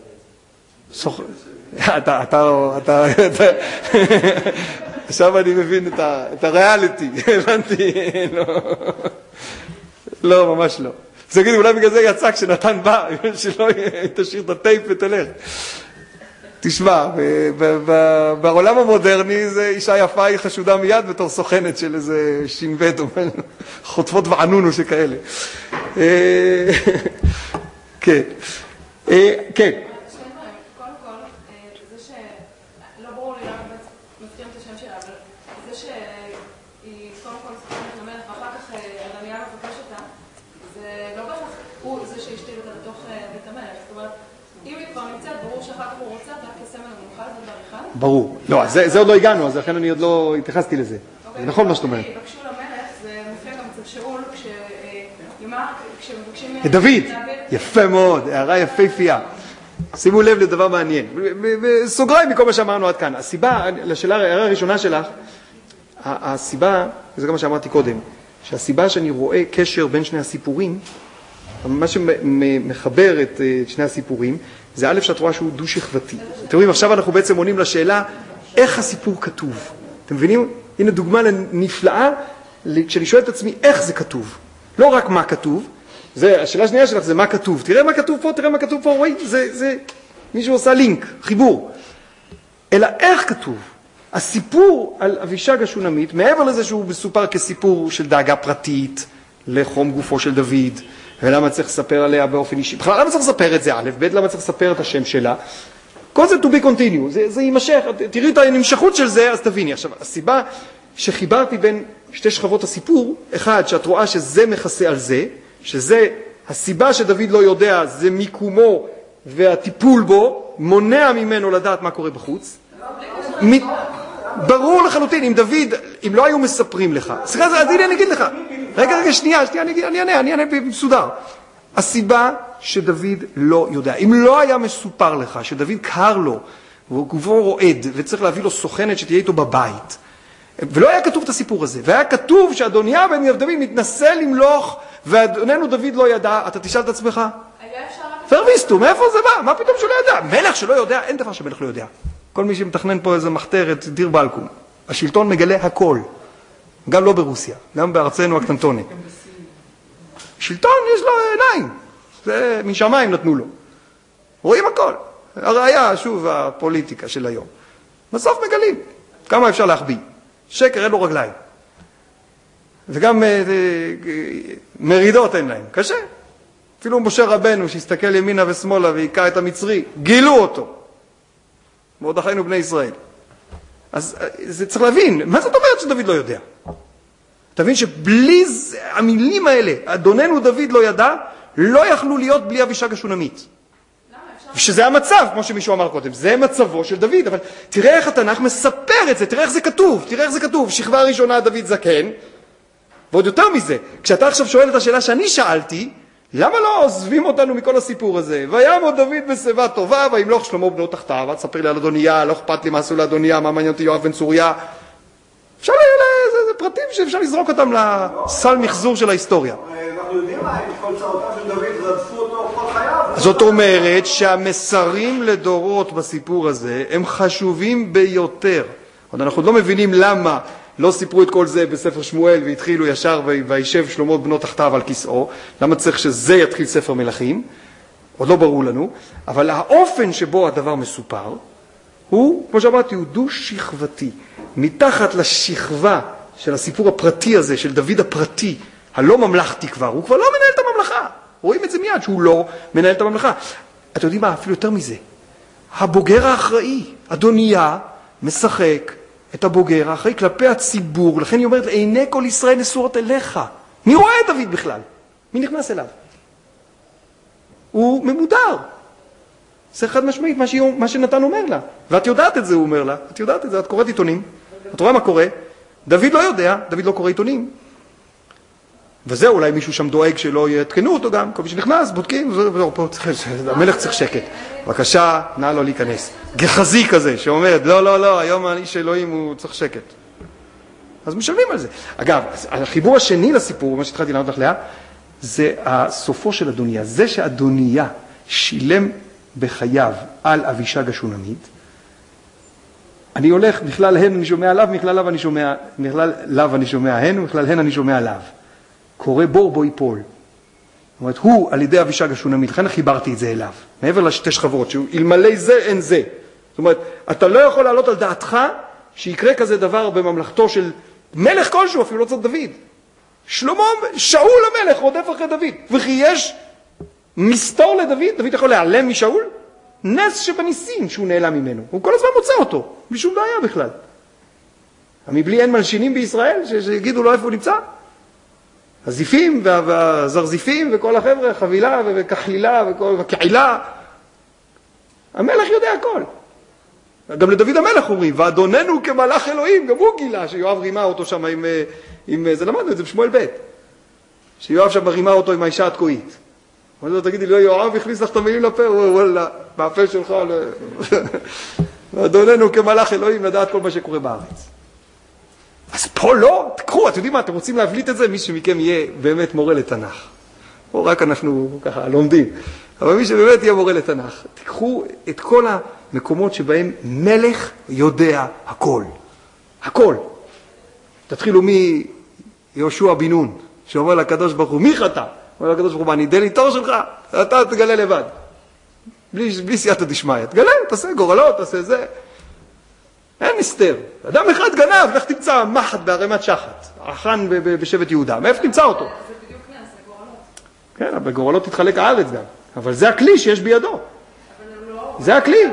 אתה, אתה, אתה, עכשיו אני מבין את הריאליטי, הבנתי, לא, לא, ממש לא. אז תגיד, אולי בגלל זה יצא כשנתן בא, שלא תשאיר את הטייפ ותלך. תשמע, בעולם המודרני זה אישה יפה, היא חשודה מיד בתור סוכנת של איזה שינבט, חוטפות וענונו שכאלה. כן, כן. ברור. לא, זה עוד לא הגענו, אז לכן אני עוד לא התייחסתי לזה. זה נכון מה שאת אומרת. בקשו למלך, זה מופיע גם אצל שאול, כשמבקשים... דוד, יפה מאוד, הערה יפהפייה. שימו לב לדבר מעניין. סוגריים מכל מה שאמרנו עד כאן. הסיבה, לשאלה, הערה הראשונה שלך, הסיבה, וזה גם מה שאמרתי קודם, שהסיבה שאני רואה קשר בין שני הסיפורים, מה שמחבר את שני הסיפורים, זה א' שאת רואה שהוא דו-שכבתי. אתם רואים, עכשיו אנחנו בעצם עונים לשאלה, איך הסיפור כתוב? אתם מבינים? הנה דוגמה נפלאה, כשאני שואל את עצמי איך זה כתוב, לא רק מה כתוב, זה, השאלה השנייה שלך זה מה כתוב, תראה מה כתוב פה, תראה מה כתוב פה, וואי, זה, זה, מישהו עושה לינק, חיבור, אלא איך כתוב. הסיפור על אבישג השונמית, מעבר לזה שהוא מסופר כסיפור של דאגה פרטית לחום גופו של דוד, ולמה צריך לספר עליה באופן אישי, בכלל למה צריך לספר את זה א', ב', למה צריך לספר את השם שלה, כל זה to be continue, זה, זה יימשך, תראי את הנמשכות של זה, אז תביני. עכשיו, הסיבה שחיברתי בין שתי שכבות הסיפור, אחד, שאת רואה שזה מכסה על זה, שזה הסיבה שדוד לא יודע, זה מיקומו והטיפול בו, מונע ממנו לדעת מה קורה בחוץ. מ... ברור לחלוטין, אם דוד, אם לא היו מספרים לך, סליחה, אז הנה אני אגיד לך, רגע, רגע, שנייה, שנייה, אני, אני אענה, אני אענה במסודר. הסיבה שדוד לא יודע, אם לא היה מסופר לך, שדוד קר לו, וגופו רועד, וצריך להביא לו סוכנת שתהיה איתו בבית, ולא היה כתוב את הסיפור הזה, והיה כתוב שאדוניה בן דוד מתנסה למלוך, ואדוננו דוד לא ידע, אתה תשאל את עצמך? פרוויסטו, מאיפה זה בא? מה פתאום שלא ידע? מלך שלא יודע, אין דבר שמלך לא יודע. כל מי שמתכנן פה איזה מחתרת, דיר בלקום. השלטון מגלה הכל. גם לא ברוסיה, גם בארצנו הקטנטונת. שלטון יש לו עיניים. זה משמיים נתנו לו. רואים הכל. הראיה, שוב, הפוליטיקה של היום. בסוף מגלים. כמה אפשר להחביא? שקר אין לו רגליים. וגם מרידות אין להם. קשה. אפילו משה רבנו שהסתכל ימינה ושמאלה ויקע את המצרי, גילו אותו. מאוד אחיינו בני ישראל. אז זה צריך להבין, מה זאת אומרת שדוד לא יודע? תבין שבלי המילים האלה, אדוננו דוד לא ידע, לא יכלו להיות בלי אבישג השונמית. ושזה המצב, כמו שמישהו אמר קודם, זה מצבו של דוד, אבל תראה איך התנ"ך מספר את זה, תראה איך זה כתוב, תראה איך זה כתוב, שכבה ראשונה דוד זקן, ועוד יותר מזה, כשאתה עכשיו שואל את השאלה שאני שאלתי, למה לא עוזבים אותנו מכל הסיפור הזה? ויעמוד דוד בשיבה טובה, וימלוך שלמה בנו תחתיו, אל תספר לי על אדוניה, לא אכפת לי מה עשו לאדוניה, מה מעניין אותי יואב בן צוריה. אפשר לה, זה, זה פרטים שאפשר לזרוק אותם לסל מחזור של ההיסטוריה. אנחנו יודעים מה, את כל צרותיו של דוד רדפו אותו כל חייו. זאת אומרת שהמסרים לדורות בסיפור הזה הם חשובים ביותר. עוד אנחנו לא מבינים למה לא סיפרו את כל זה בספר שמואל והתחילו ישר וישב שלמה בנו תחתיו על כיסאו. למה צריך שזה יתחיל ספר מלכים? עוד לא ברור לנו. אבל האופן שבו הדבר מסופר הוא, כמו שאמרתי, הוא דו-שכבתי. מתחת לשכבה של הסיפור הפרטי הזה, של דוד הפרטי, הלא ממלכתי כבר, הוא כבר לא מנהל את הממלכה. רואים את זה מיד שהוא לא מנהל את הממלכה. אתם יודעים מה? אפילו יותר מזה. הבוגר האחראי, אדוניה, משחק את הבוגר האחראי כלפי הציבור. לכן היא אומרת, עיני כל ישראל נשואות אליך. מי רואה את דוד בכלל? מי נכנס אליו? הוא ממודר. זה חד משמעית מה, שהיא, מה שנתן אומר לה. ואת יודעת את זה, הוא אומר לה. את יודעת את זה, את קוראת עיתונים. את רואה מה קורה? דוד לא יודע, דוד לא קורא עיתונים. וזה אולי מישהו שם דואג שלא יתקנו אותו גם. כל מי שנכנס, בודקים, וזהו, פה, המלך צריך שקט. בבקשה, נא לו להיכנס. גחזי כזה, שאומר, לא, לא, לא, היום האיש אלוהים הוא צריך שקט. אז משלמים על זה. אגב, החיבור השני לסיפור, מה שהתחלתי לענות לך לאה, זה הסופו של אדוניה. זה שאדוניה שילם בחייו על אבישג השונמית, אני הולך, בכלל הן אני שומע עליו, מכלל לאו אני שומע, מכלל לאו אני שומע הן, ומכלל הן אני שומע עליו. קורא בור בו ייפול. זאת אומרת, הוא על ידי אבישג השונמית, לכן חיברתי את זה אליו, מעבר לשתי שכבות, שאלמלא זה אין זה. זאת אומרת, אתה לא יכול לעלות על דעתך שיקרה כזה דבר בממלכתו של מלך כלשהו, אפילו לא צד דוד. שלמה, שאול המלך רודף אחרי דוד, וכי יש מסתור לדוד, דוד יכול להיעלם משאול? נס שבניסים שהוא נעלם ממנו, הוא כל הזמן מוצא אותו, בלי שום בעיה בכלל. מבלי אין מלשינים בישראל שיגידו לו איפה הוא נמצא? הזיפים והזרזיפים וכל החבר'ה, חבילה וכחילה וכעילה. המלך יודע הכל. גם לדוד המלך אומרים, ואדוננו כמלאך אלוהים, גם הוא גילה שיואב רימה אותו שם עם, עם זה למדנו את זה בשמואל ב', שיואב שם רימה אותו עם האישה התקועית. אמרתי לו, תגידי, לא יואב הכניס לך את המילים לפה, וואלה, מהפה שלך, ואדוננו כמלאך אלוהים לדעת כל מה שקורה בארץ. אז פה לא, תקחו, אתם יודעים מה, אתם רוצים להבליט את זה? מי שמכם יהיה באמת מורה לתנ"ך. או רק אנחנו ככה לומדים. אבל מי שבאמת יהיה מורה לתנ"ך, תיקחו את כל המקומות שבהם מלך יודע הכל. הכל. תתחילו יהושע בן נון, שאומר לקדוש ברוך הוא, מי חטא? אומר לקדוש ברוך הוא, אני די לי תור שלך, אתה תגלה לבד. בלי, בלי סייעתא דשמיא, תגלה, תעשה גורלות, תעשה זה. אין מסתר. אדם אחד גנב, לך תמצא מחט בערימת שחת, אחן בשבט יהודה. מאיפה תמצא אותו? זה בדיוק נס, זה גורלות. כן, בגורלות תתחלק הארץ גם. אבל זה הכלי שיש בידו. אבל לא... זה הכלי.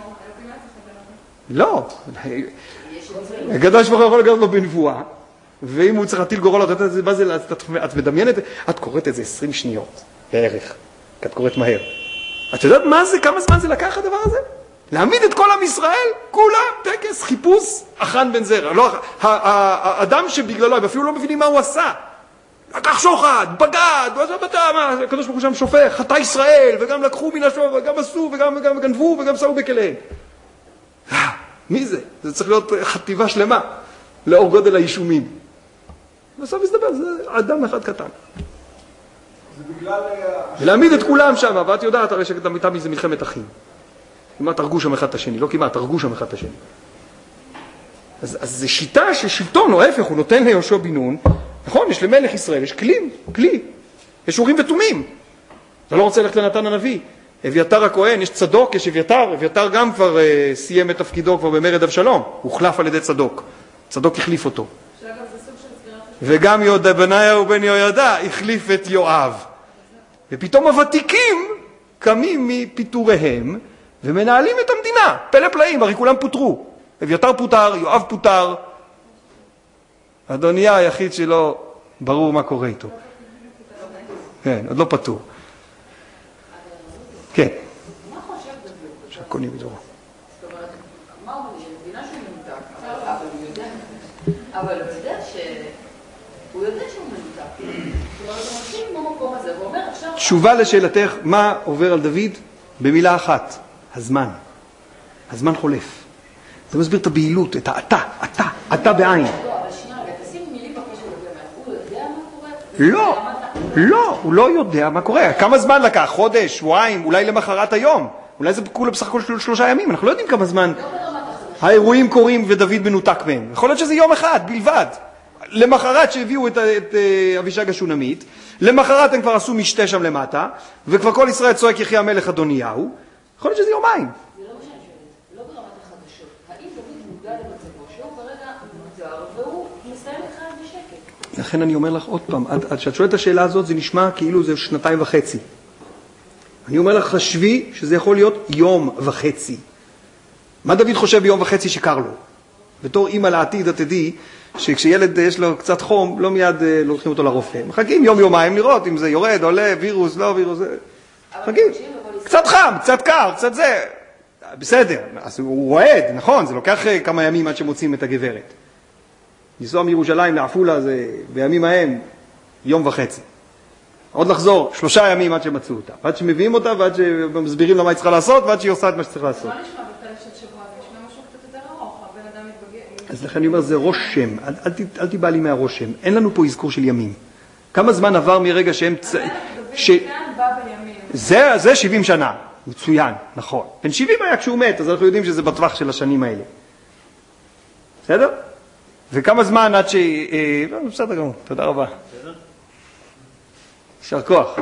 לא. הקדוש ברוך הוא יכול לגלות לו בנבואה, ואם הוא צריך להטיל גורלות, את מדמיינת, את קוראת את זה עשרים שניות בערך, כי את קוראת מהר. את יודעת מה זה, כמה זמן זה לקח הדבר הזה? להעמיד את כל עם ישראל, כולם, טקס, חיפוש, אחן בן זרע. לא, האדם שבגללו, הם אפילו לא מבינים מה הוא עשה. לקח שוחד, בגד, הקדוש ברוך הוא שם שופך, חטא ישראל, וגם לקחו מן השופט, וגם עשו, וגם גנבו, וגם שמו בכליהם. מי זה? זה צריך להיות חטיבה שלמה, לאור גודל האישומים. בסוף מסתבר, זה אדם אחד קטן. זה בגלל... ולהעמיד את כולם שם, ואת יודעת, הרי שתמיד זה מלחמת אחים. כמעט תרגו שם אחד את השני, לא כמעט, תרגו שם אחד את השני. אז, אז זה שיטה ששלטון, או ההפך, הוא נותן ליהושע בן נון, נכון, יש למלך ישראל, יש כלים, כלי, יש אורים ותומים. אתה לא רוצה ללכת לנתן הנביא. אביתר הכהן, יש צדוק, יש אביתר, אביתר גם כבר אה, סיים את תפקידו כבר במרד אבשלום, הוא הוחלף על ידי צדוק, צדוק החליף אותו. שאגב, זה סוג של סגירת... וגם יהודה בניהו בן יהוידע החליף את יואב. ופתאום הוותיקים קמים מפיטוריהם ומנהלים את המדינה, פלא פלאים, הרי כולם פוטרו. אביתר פוטר, יואב פוטר, אדוניה היחיד שלו, ברור מה קורה איתו. כן, עוד לא פטור. כן. מה חושב דוד? שהקונים ידעו. זאת אומרת, מה אומר לי? מבינה שהוא מנותק, אבל הוא יודע. אבל הוא יודע ש... הוא יודע שהוא מנותק. זאת אומרת, הוא מתחיל במקום הזה, והוא אומר עכשיו... תשובה לשאלתך, מה עובר על דוד? במילה אחת, הזמן. הזמן חולף. זה מסביר את הבהילות, את האתה, אתה, אתה בעין. לא, אבל שנייה, תשים מילים בקשר לבאמת. הוא יודע מה קורה? לא, לא, הוא לא יודע מה קורה. כמה זמן לקח? חודש, שבועיים, אולי למחרת היום. אולי זה כולה בסך הכל שלושה ימים. אנחנו לא יודעים כמה זמן האירועים קורים ודוד מנותק מהם. יכול להיות שזה יום אחד, בלבד. למחרת שהביאו את, את אבישג השונמית, למחרת הם כבר עשו משתה שם למטה, וכבר כל ישראל צועק יחי המלך אדוניהו. יכול להיות שזה יומיים. זה לא מה שאני שואלת, לא ברמת החדשות. האם דוד מודע למצבו שהוא כרגע מותר והוא מסיים את חייו בשקט? לכן אני אומר לך עוד פעם, עד, עד שאת שואלת את השאלה הזאת, זה נשמע כאילו זה שנתיים וחצי. אני אומר לך, חשבי שזה יכול להיות יום וחצי. מה דוד חושב ביום וחצי שקר לו? בתור אימא לעתיד, את תדעי, שכשילד יש לו קצת חום, לא מיד לא הולכים אותו לרופא. מחכים יום-יומיים לראות אם זה יורד, עולה, וירוס, לא וירוס. מחכים. קצת חם, קצת קר, קצת זה. בסדר, אז הוא רועד, נכון, זה לוקח כמה ימים עד שמוצאים את הגברת. לנסוע מירושלים לעפולה זה בימים ההם יום וחצי. עוד לחזור, שלושה ימים עד שמצאו אותה. ועד שמביאים אותה ועד שמסבירים לה מה היא צריכה לעשות ועד שהיא עושה את מה שצריך לעשות. לא נשמע בפלא של שבוע, זה נשמע משהו קצת יותר ארוך, הבן אדם מתבגר. אז לכן אני אומר, זה רושם, אל, אל, אל תיבא לי מהרושם. אין לנו פה אזכור של ימים. כמה זמן עבר מרגע שהם... צ... ש... דוד כאן בא בימים. זה, זה שבעים שנה. מצוין, נכון. בן שבעים היה כשהוא מת, אז אנחנו יודעים שזה בטווח של השנים האלה. בסדר? וכמה זמן עד ש... אה, לא, בסדר גמור, תודה רבה. בסדר? יישר כוח.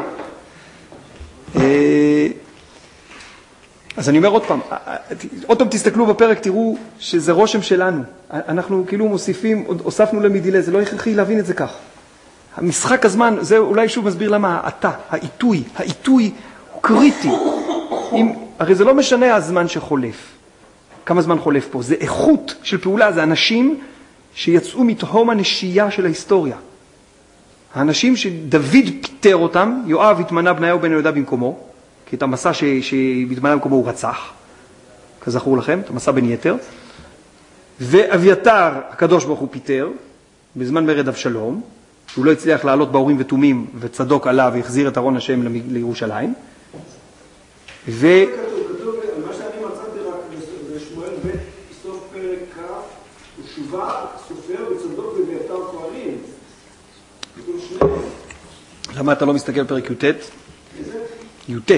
אה, אז אני אומר עוד פעם, עוד פעם תסתכלו בפרק, תראו שזה רושם שלנו. אנחנו כאילו מוסיפים, הוספנו למדילה, זה לא הכרחי להבין את זה כך. המשחק הזמן, זה אולי שוב מסביר למה האתה, העיתוי, העיתוי הוא קריטי. אם, הרי זה לא משנה הזמן שחולף. כמה זמן חולף פה? זה איכות של פעולה, זה אנשים שיצאו מתהום הנשייה של ההיסטוריה. האנשים שדוד פיטר אותם, יואב התמנה בניהו בן יהוידע במקומו, כי את המסע שהתמנה במקומו הוא רצח, כזכור לכם, את המסע בן יתר, ואביתר הקדוש ברוך הוא פיטר, בזמן מרד אבשלום, שהוא לא הצליח לעלות באורים ותומים, וצדוק עלה והחזיר את ארון השם לירושלים. ו... כתוב, מה שאני מצאתי רק בשמואל ב' סוף פרק כ', הוא שובה, סופר וצדוק ואביתר כהנים. כתוב שניהם. למה אתה לא מסתכל בפרק י"ט? איזה? י"ט.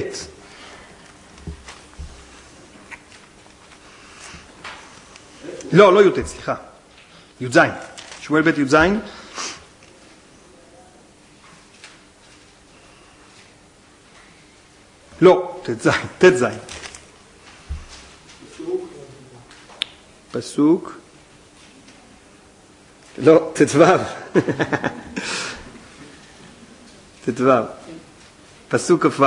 לא, לא י"ט, סליחה. י"ז. שמואל ב' י"ז. לא, תז, תז. פסוק. לא, תתוו. תתוו. פסוק כ"ו.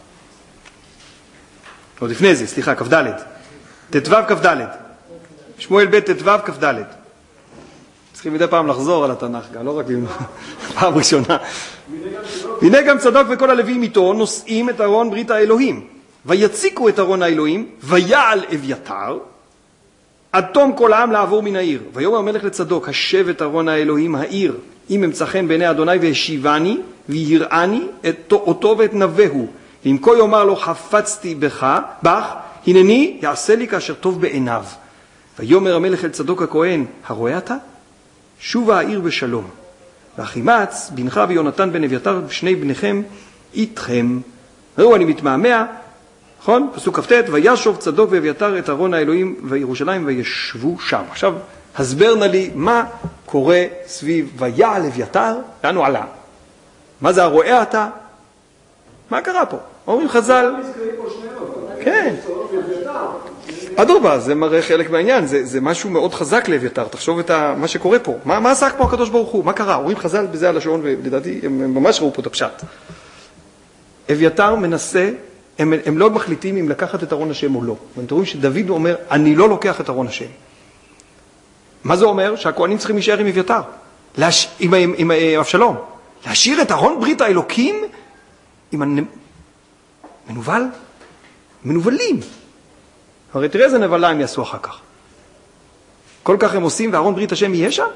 עוד לפני זה, סליחה, כ"ד. תתוו כ"ד. שמואל ב' תתוו כ"ד. צריכים מדי פעם לחזור על התנ"ך, גם לא רק פעם ראשונה. הנה גם צדוק וכל הלוויים איתו נושאים את ארון ברית האלוהים, ויציקו את ארון האלוהים, ויעל אביתר, עד תום כל העם לעבור מן העיר. ויאמר המלך לצדוק, השב את ארון האלוהים העיר, אם אמצא חן בעיני אדוני והשיבני, ויראני אותו ואת נבהו. ואם כה יאמר לו, חפצתי בך, בך, הנני יעשה לי כאשר טוב בעיניו. ויאמר המלך אל צדוק הכהן, הרואה אתה? שובה העיר בשלום. ואחימץ, בנך ויונתן בן אביתר, שני בניכם, איתכם. ראו, אני מתמהמה, נכון? פסוק כ"ט, וישוב צדוק ואביתר את ארון האלוהים וירושלים וישבו שם. עכשיו, הסבר נא לי מה קורה סביב ויעל אביתר, לאן הוא עלה? מה זה הרואה אתה? מה קרה פה? אומרים חז"ל... כן. אדרבה, זה מראה חלק מהעניין, זה, זה משהו מאוד חזק לאביתר, תחשוב את ה, מה שקורה פה. מה, מה עסק פה הקדוש ברוך הוא? מה קרה? אומרים חז"ל בזה הלשון, ולדעתי הם ממש ראו פה את הפשט. אביתר מנסה, הם, הם לא מחליטים אם לקחת את ארון השם או לא. והם תראו שדוד אומר, אני לא לוקח את ארון השם. מה זה אומר? שהכהנים צריכים להישאר עם אביתר, להש... עם, עם, עם, עם אבשלום. להשאיר את ארון ברית האלוקים עם המנוול? מנובלים. הרי תראה איזה נבלה הם יעשו אחר כך. כל כך הם עושים וארון ברית השם יהיה שם?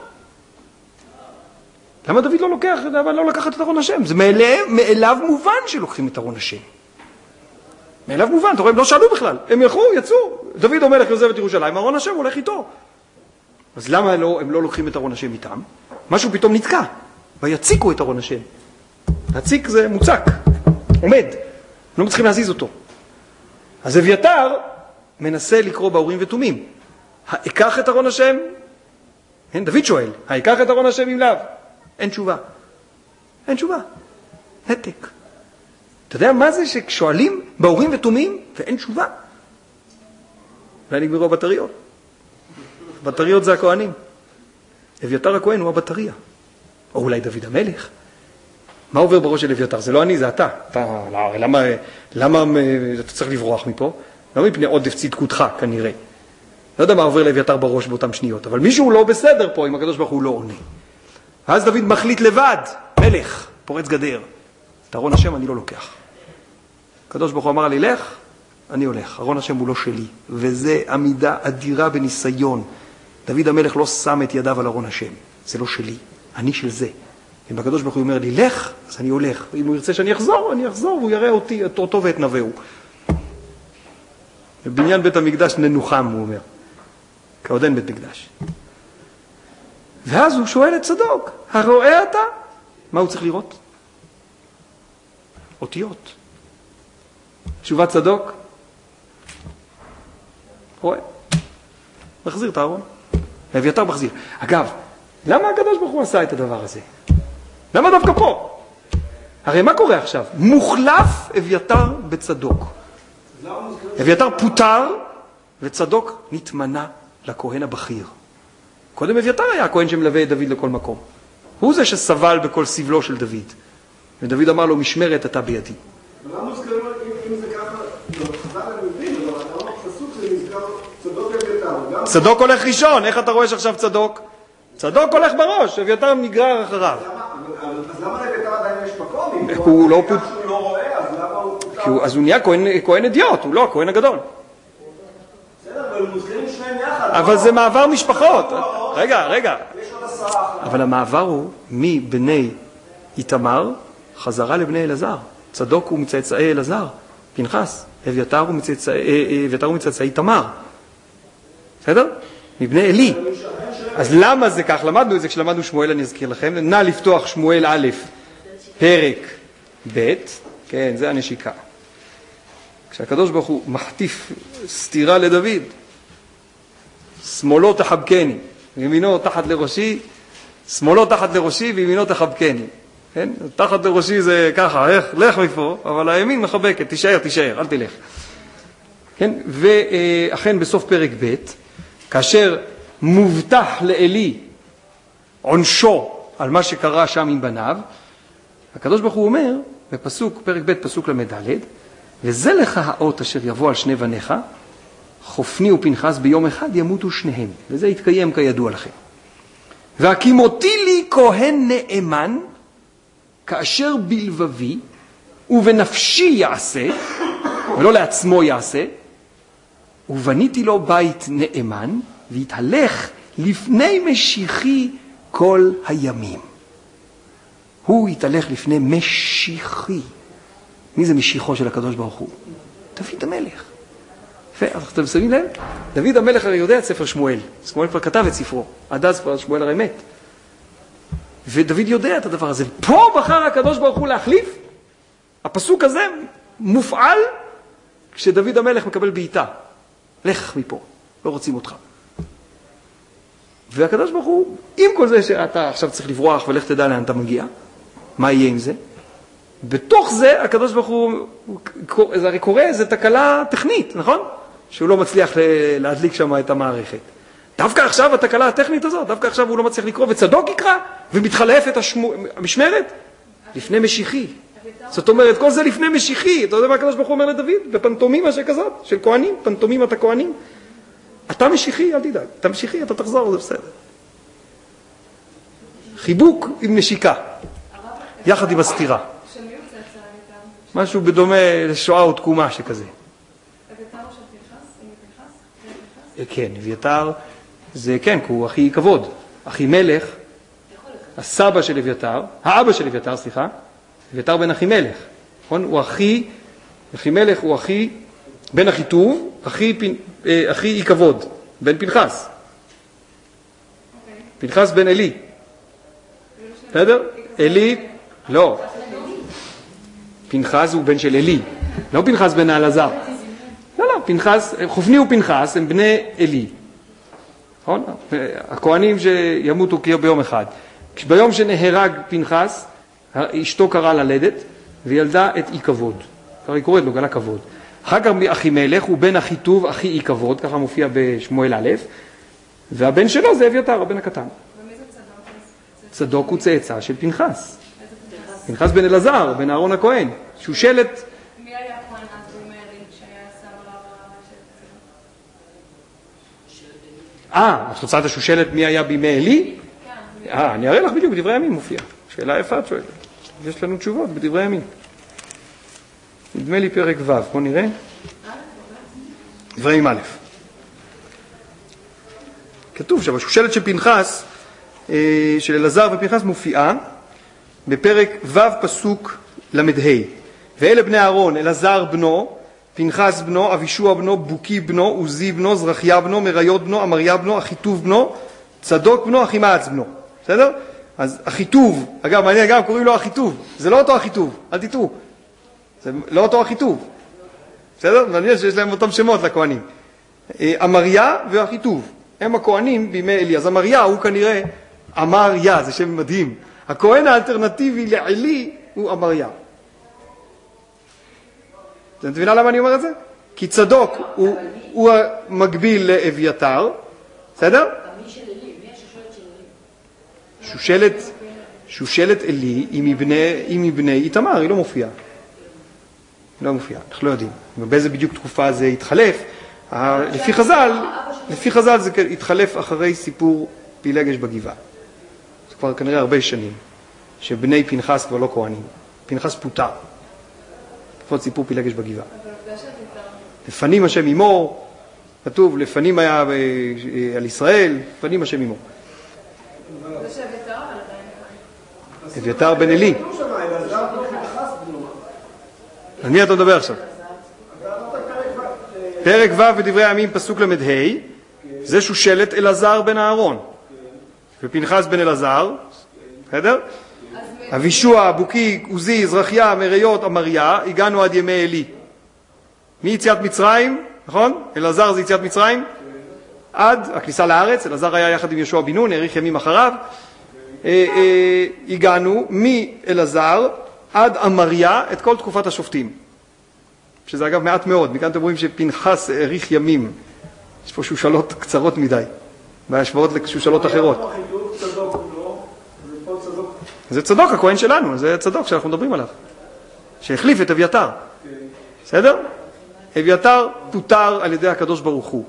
למה דוד לא לוקח, לא לקחת את ארון השם? זה מאליו, מאליו מובן שלוקחים את ארון השם. מאליו מובן, אתה רואה, הם לא שאלו בכלל. הם ילכו, יצאו. דוד המלך יוזב את ירושלים, ארון השם הולך איתו. אז למה לא, הם לא לוקחים את ארון השם איתם? משהו פתאום נתקע. ויציקו את ארון השם. להציק זה מוצק, עומד. לא צריכים להזיז אותו. אז אביתר מנסה לקרוא באורים ותומים. האקח את ארון השם? אין, דוד שואל, האקח את ארון השם עם לאו? אין תשובה. אין תשובה. נתק. אתה יודע מה זה ששואלים באורים ותומים ואין תשובה? אולי נגמרו הבטריות. בטריות זה הכהנים. אביתר הכהן הוא הבטריה. או אולי דוד המלך. מה עובר בראש של אביתר? זה לא אני, זה אתה. אתה למה, למה אתה צריך לברוח מפה? לא מפני עודף צדקותך, כנראה. לא יודע מה עובר לאביתר בראש באותם שניות, אבל מישהו לא בסדר פה, אם הקדוש ברוך הוא לא עונה. ואז דוד מחליט לבד, מלך, פורץ גדר. את ארון השם אני לא לוקח. הקדוש ברוך הוא אמר לי, לך, אני הולך. ארון השם הוא לא שלי. וזה עמידה אדירה בניסיון. דוד המלך לא שם את ידיו על ארון השם. זה לא שלי. אני של זה. אם הקדוש ברוך הוא אומר לי, לך, אז אני הולך. ואם הוא ירצה שאני אחזור, אני אחזור, והוא יראה אותי, אותו ואת נבהו. בבניין בית המקדש ננוחם, הוא אומר. כעוד אין בית מקדש. ואז הוא שואל את צדוק, הרואה אתה? מה הוא צריך לראות? אותיות. תשובת צדוק? רואה. מחזיר את הארון. אביתר מחזיר. אגב, למה הקדוש ברוך הוא עשה את הדבר הזה? למה דווקא פה? הרי מה קורה עכשיו? מוחלף אביתר בצדוק. אביתר פוטר וצדוק נתמנה לכהן הבכיר. קודם אביתר היה הכהן שמלווה את דוד לכל מקום. הוא זה שסבל בכל סבלו של דוד. ודוד אמר לו, משמרת אתה בידי. למה מוזכרים, אם זה ככה, חז"ל אני מבין, אבל למה פסוק זה נזכר צדוק אביתר? צדוק הולך ראשון, איך אתה רואה שעכשיו צדוק? צדוק הולך בראש, אביתר נגרר אחריו. אז למה לאביתר עדיין יש מקום? הוא לא פוט... הוא לא רואה, אז למה הוא... אז הוא נהיה כהן אדיוט, הוא לא הכהן הגדול. בסדר, אבל מוזכרים שניהם יחד. אבל זה מעבר משפחות. רגע, רגע. יש עוד עשרה. אבל המעבר הוא מבני איתמר חזרה לבני אלעזר. צדוק הוא מצאצאי אלעזר, פנחס. אביתר הוא מצאצאי, אביתר הוא מצאצאי תמר. בסדר? מבני אלי. אז למה זה כך? למדנו את זה כשלמדנו שמואל, אני אזכיר לכם. נא לפתוח שמואל א', פרק ב', כן, זה הנשיקה. כשהקדוש ברוך הוא מחטיף סתירה לדוד, שמאלו תחבקני, וימינו תחת לראשי, שמאלו תחת לראשי וימינו תחבקני. כן? תחת לראשי זה ככה, לך, לך מפה, אבל הימין מחבקת, תישאר, תישאר, אל תלך. כן? ואכן בסוף פרק ב', כאשר מובטח לאלי עונשו על מה שקרה שם עם בניו, הקדוש ברוך הוא אומר, בפסוק, פרק ב' פסוק למדלת, וזה לך האות אשר יבוא על שני בניך, חופני ופנחס ביום אחד ימותו שניהם. וזה יתקיים כידוע לכם. והקימותי לי כהן נאמן, כאשר בלבבי ובנפשי יעשה, ולא לעצמו יעשה, ובניתי לו בית נאמן, והתהלך לפני משיחי כל הימים. הוא יתהלך לפני משיחי. מי זה משיחו של הקדוש ברוך הוא? דוד המלך. אז אתם שמים לב? דוד המלך הרי יודע את ספר שמואל. שמואל כבר כתב את ספרו. עד אז כבר שמואל הרי מת. ודוד יודע את הדבר הזה. פה בחר הקדוש ברוך הוא להחליף. הפסוק הזה מופעל כשדוד המלך מקבל בעיטה. לך מפה, לא רוצים אותך. והקדוש ברוך הוא, עם כל זה שאתה עכשיו צריך לברוח ולך תדע לאן אתה מגיע, מה יהיה עם זה? בתוך זה הקדוש ברוך הוא, זה הרי קורה, זה תקלה טכנית, נכון? שהוא לא מצליח להדליק שם את המערכת. דווקא עכשיו התקלה הטכנית הזאת, דווקא עכשיו הוא לא מצליח לקרוא, וצדוק יקרא, ומתחלף את השמו, המשמרת לפני משיחי. זאת אומרת, כל זה לפני משיחי. אתה יודע מה הקדוש ברוך הוא אומר לדוד? בפנטומימה שכזאת, של כהנים, פנטומימת הכהנים. אתה משיחי, אל תדאג. אתה משיחי, אתה תחזור, זה בסדר. חיבוק עם נשיקה, יחד עם הסתירה. משהו בדומה לשואה או תקומה שכזה. אביתר או של פנחס? כן, אביתר זה כן, כי הוא אחי כבוד. אחי מלך, הסבא של אביתר, האבא של אביתר, סליחה, אביתר בן אחי מלך. נכון? הוא אחי, אחי מלך הוא אחי, בן אחי טוב, אחי, אחי אי כבוד, בן פנחס. פנחס בן אלי. בסדר? אלי, לא. פנחס הוא בן של אלי, לא פנחס בן אלעזר. לא, לא, פנחס, חופני ופנחס הם בני אלי. נכון? הכהנים שימותו ביום אחד. ביום שנהרג פנחס, אשתו קראה ללדת, וילדה את אי כבוד. ככה היא קוראת לו, גלה כבוד. אחר כך אחי מלך הוא בן אחי טוב, אחי אי כבוד, ככה מופיע בשמואל א', והבן שלו זה אביתר, הבן הקטן. ומי זה צדוק? צדוק הוא צאצא של פנחס. פנחס בן אלעזר, בן אהרון הכהן. שושלת... מי היה הכהן אז בימי אלי שהיה סבא לרב? אה, את רוצה את השושלת מי היה בימי אלי? כן. אה, אני אראה לך בדיוק, בדברי הימים מופיע. שאלה יפה את שואלת. יש לנו תשובות בדברי הימים. נדמה לי פרק ו', בוא נראה. דברי ימים א'. כתוב שם, השושלת של פנחס, של אלעזר ופנחס מופיעה, בפרק ו' פסוק למ"ה. ואלה בני אהרון, אלעזר בנו, פנחס בנו, אבישוע בנו, בוקי בנו, עוזי בנו, זרחיה בנו, מריות בנו, אמריה בנו, אחיטוב בנו, צדוק בנו, אחימעץ בנו. בסדר? אז אחיטוב, אגב, מעניין, אגב, קוראים לו אחיטוב. זה לא אותו אחיטוב, אל תטעו. זה לא אותו אחיטוב. בסדר? מעניין שיש להם אותם שמות לכהנים. אמריה ואחיטוב. הם הכהנים בימי אלי. אז אמריה הוא כנראה אמריה, זה שם מדהים. הכהן האלטרנטיבי לעלי הוא אמריה. אתה מבינה למה אני אומר את זה? כי צדוק הוא, הוא המקביל לאביתר, בסדר? מי של אלי? מי השושלת של אלי? שושלת, שושלת אלי היא מבני, היא מבני איתמר, היא לא מופיעה. היא לא מופיעה, אנחנו לא יודעים. ובאיזה בדיוק תקופה זה התחלף. לפי חז"ל, לפי חז"ל זה התחלף אחרי סיפור פילגש בגבעה. זה כבר כנראה הרבה שנים, שבני פנחס כבר לא כהנים. פנחס פוטר. לפחות סיפור פילגש בגבעה. לפנים השם עמו, כתוב, לפנים היה על ישראל, לפנים השם עמו. זה שאביתר, אבל עדיין. אביתר בן אלי. על מי אתה מדבר עכשיו? פרק ו' בדברי הימים פסוק למ"ה, זה שושלת אלעזר בן אהרון. ופנחס בן אלעזר, בסדר? אבישוע, בוקי, עוזי, זרחיה, מריות, אמריה, הגענו עד ימי אלי. מיציאת מצרים, נכון? אלעזר זה יציאת מצרים, עד הכניסה לארץ, אלעזר היה יחד עם יהושע בן נון, האריך ימים אחריו, הגענו מאלעזר עד אמריה את כל תקופת השופטים. שזה אגב מעט מאוד, מכאן אתם רואים שפנחס האריך ימים. יש פה שושלות קצרות מדי, בהשוואות לשושלות אחרות. זה צדוק, הכהן שלנו, זה צדוק שאנחנו מדברים עליו. שהחליף את אביתר. בסדר? אביתר פוטר על ידי הקדוש ברוך הוא.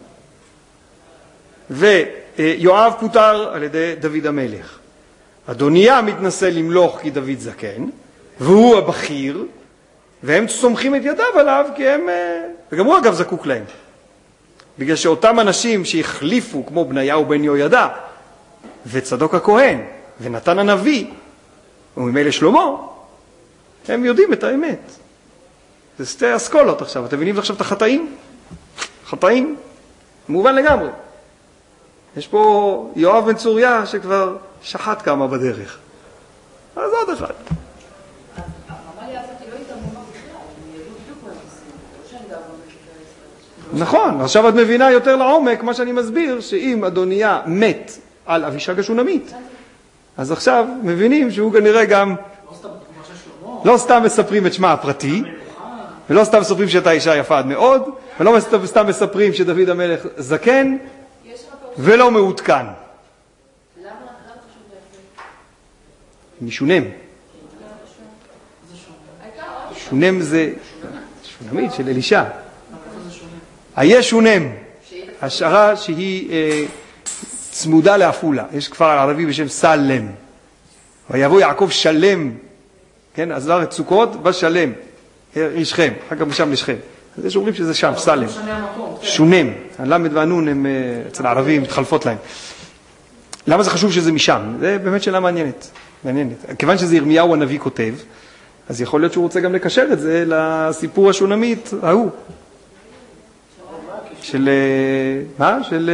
ויואב פוטר על ידי דוד המלך. אדוניה מתנסה למלוך כי דוד זקן, והוא הבכיר, והם סומכים את ידיו עליו כי הם, וגם הוא אגב זקוק להם. בגלל שאותם אנשים שהחליפו, כמו בניהו בן יהוידע, וצדוק הכהן, ונתן הנביא, וממילא שלמה, הם יודעים את האמת. זה שתי אסכולות עכשיו. אתם מבינים עכשיו את החטאים? חטאים? מובן לגמרי. יש פה יואב בן צוריה שכבר שחט כמה בדרך. אז עוד אחד. נכון, עכשיו את מבינה יותר לעומק מה שאני מסביר, שאם אדוניה מת על אבישג השונמית, אז עכשיו מבינים שהוא כנראה גם לא סתם מספרים את שמה הפרטי, ולא סתם מספרים שהייתה אישה יפה עד מאוד, ולא סתם מספרים שדוד המלך זקן, ולא מעודכן. משונם. שונם זה שונמית של אלישע. היה שונם, השערה שהיא אה, צמודה לאפולה. יש כפר ערבי בשם סלם. ויבוא יעקב שלם, כן, אז לארץ סוכות בשלם, ישכם, אחר כך משם לשכם. אז יש אומרים שזה שם, סלם. שונם, הלמד והנון הם אצל הערבים, מתחלפות להם. למה זה חשוב שזה משם? זה באמת שאלה מעניינת. מעניינת. כיוון שזה ירמיהו הנביא כותב, אז יכול להיות שהוא רוצה גם לקשר את זה לסיפור השונמית ההוא. של, מה? של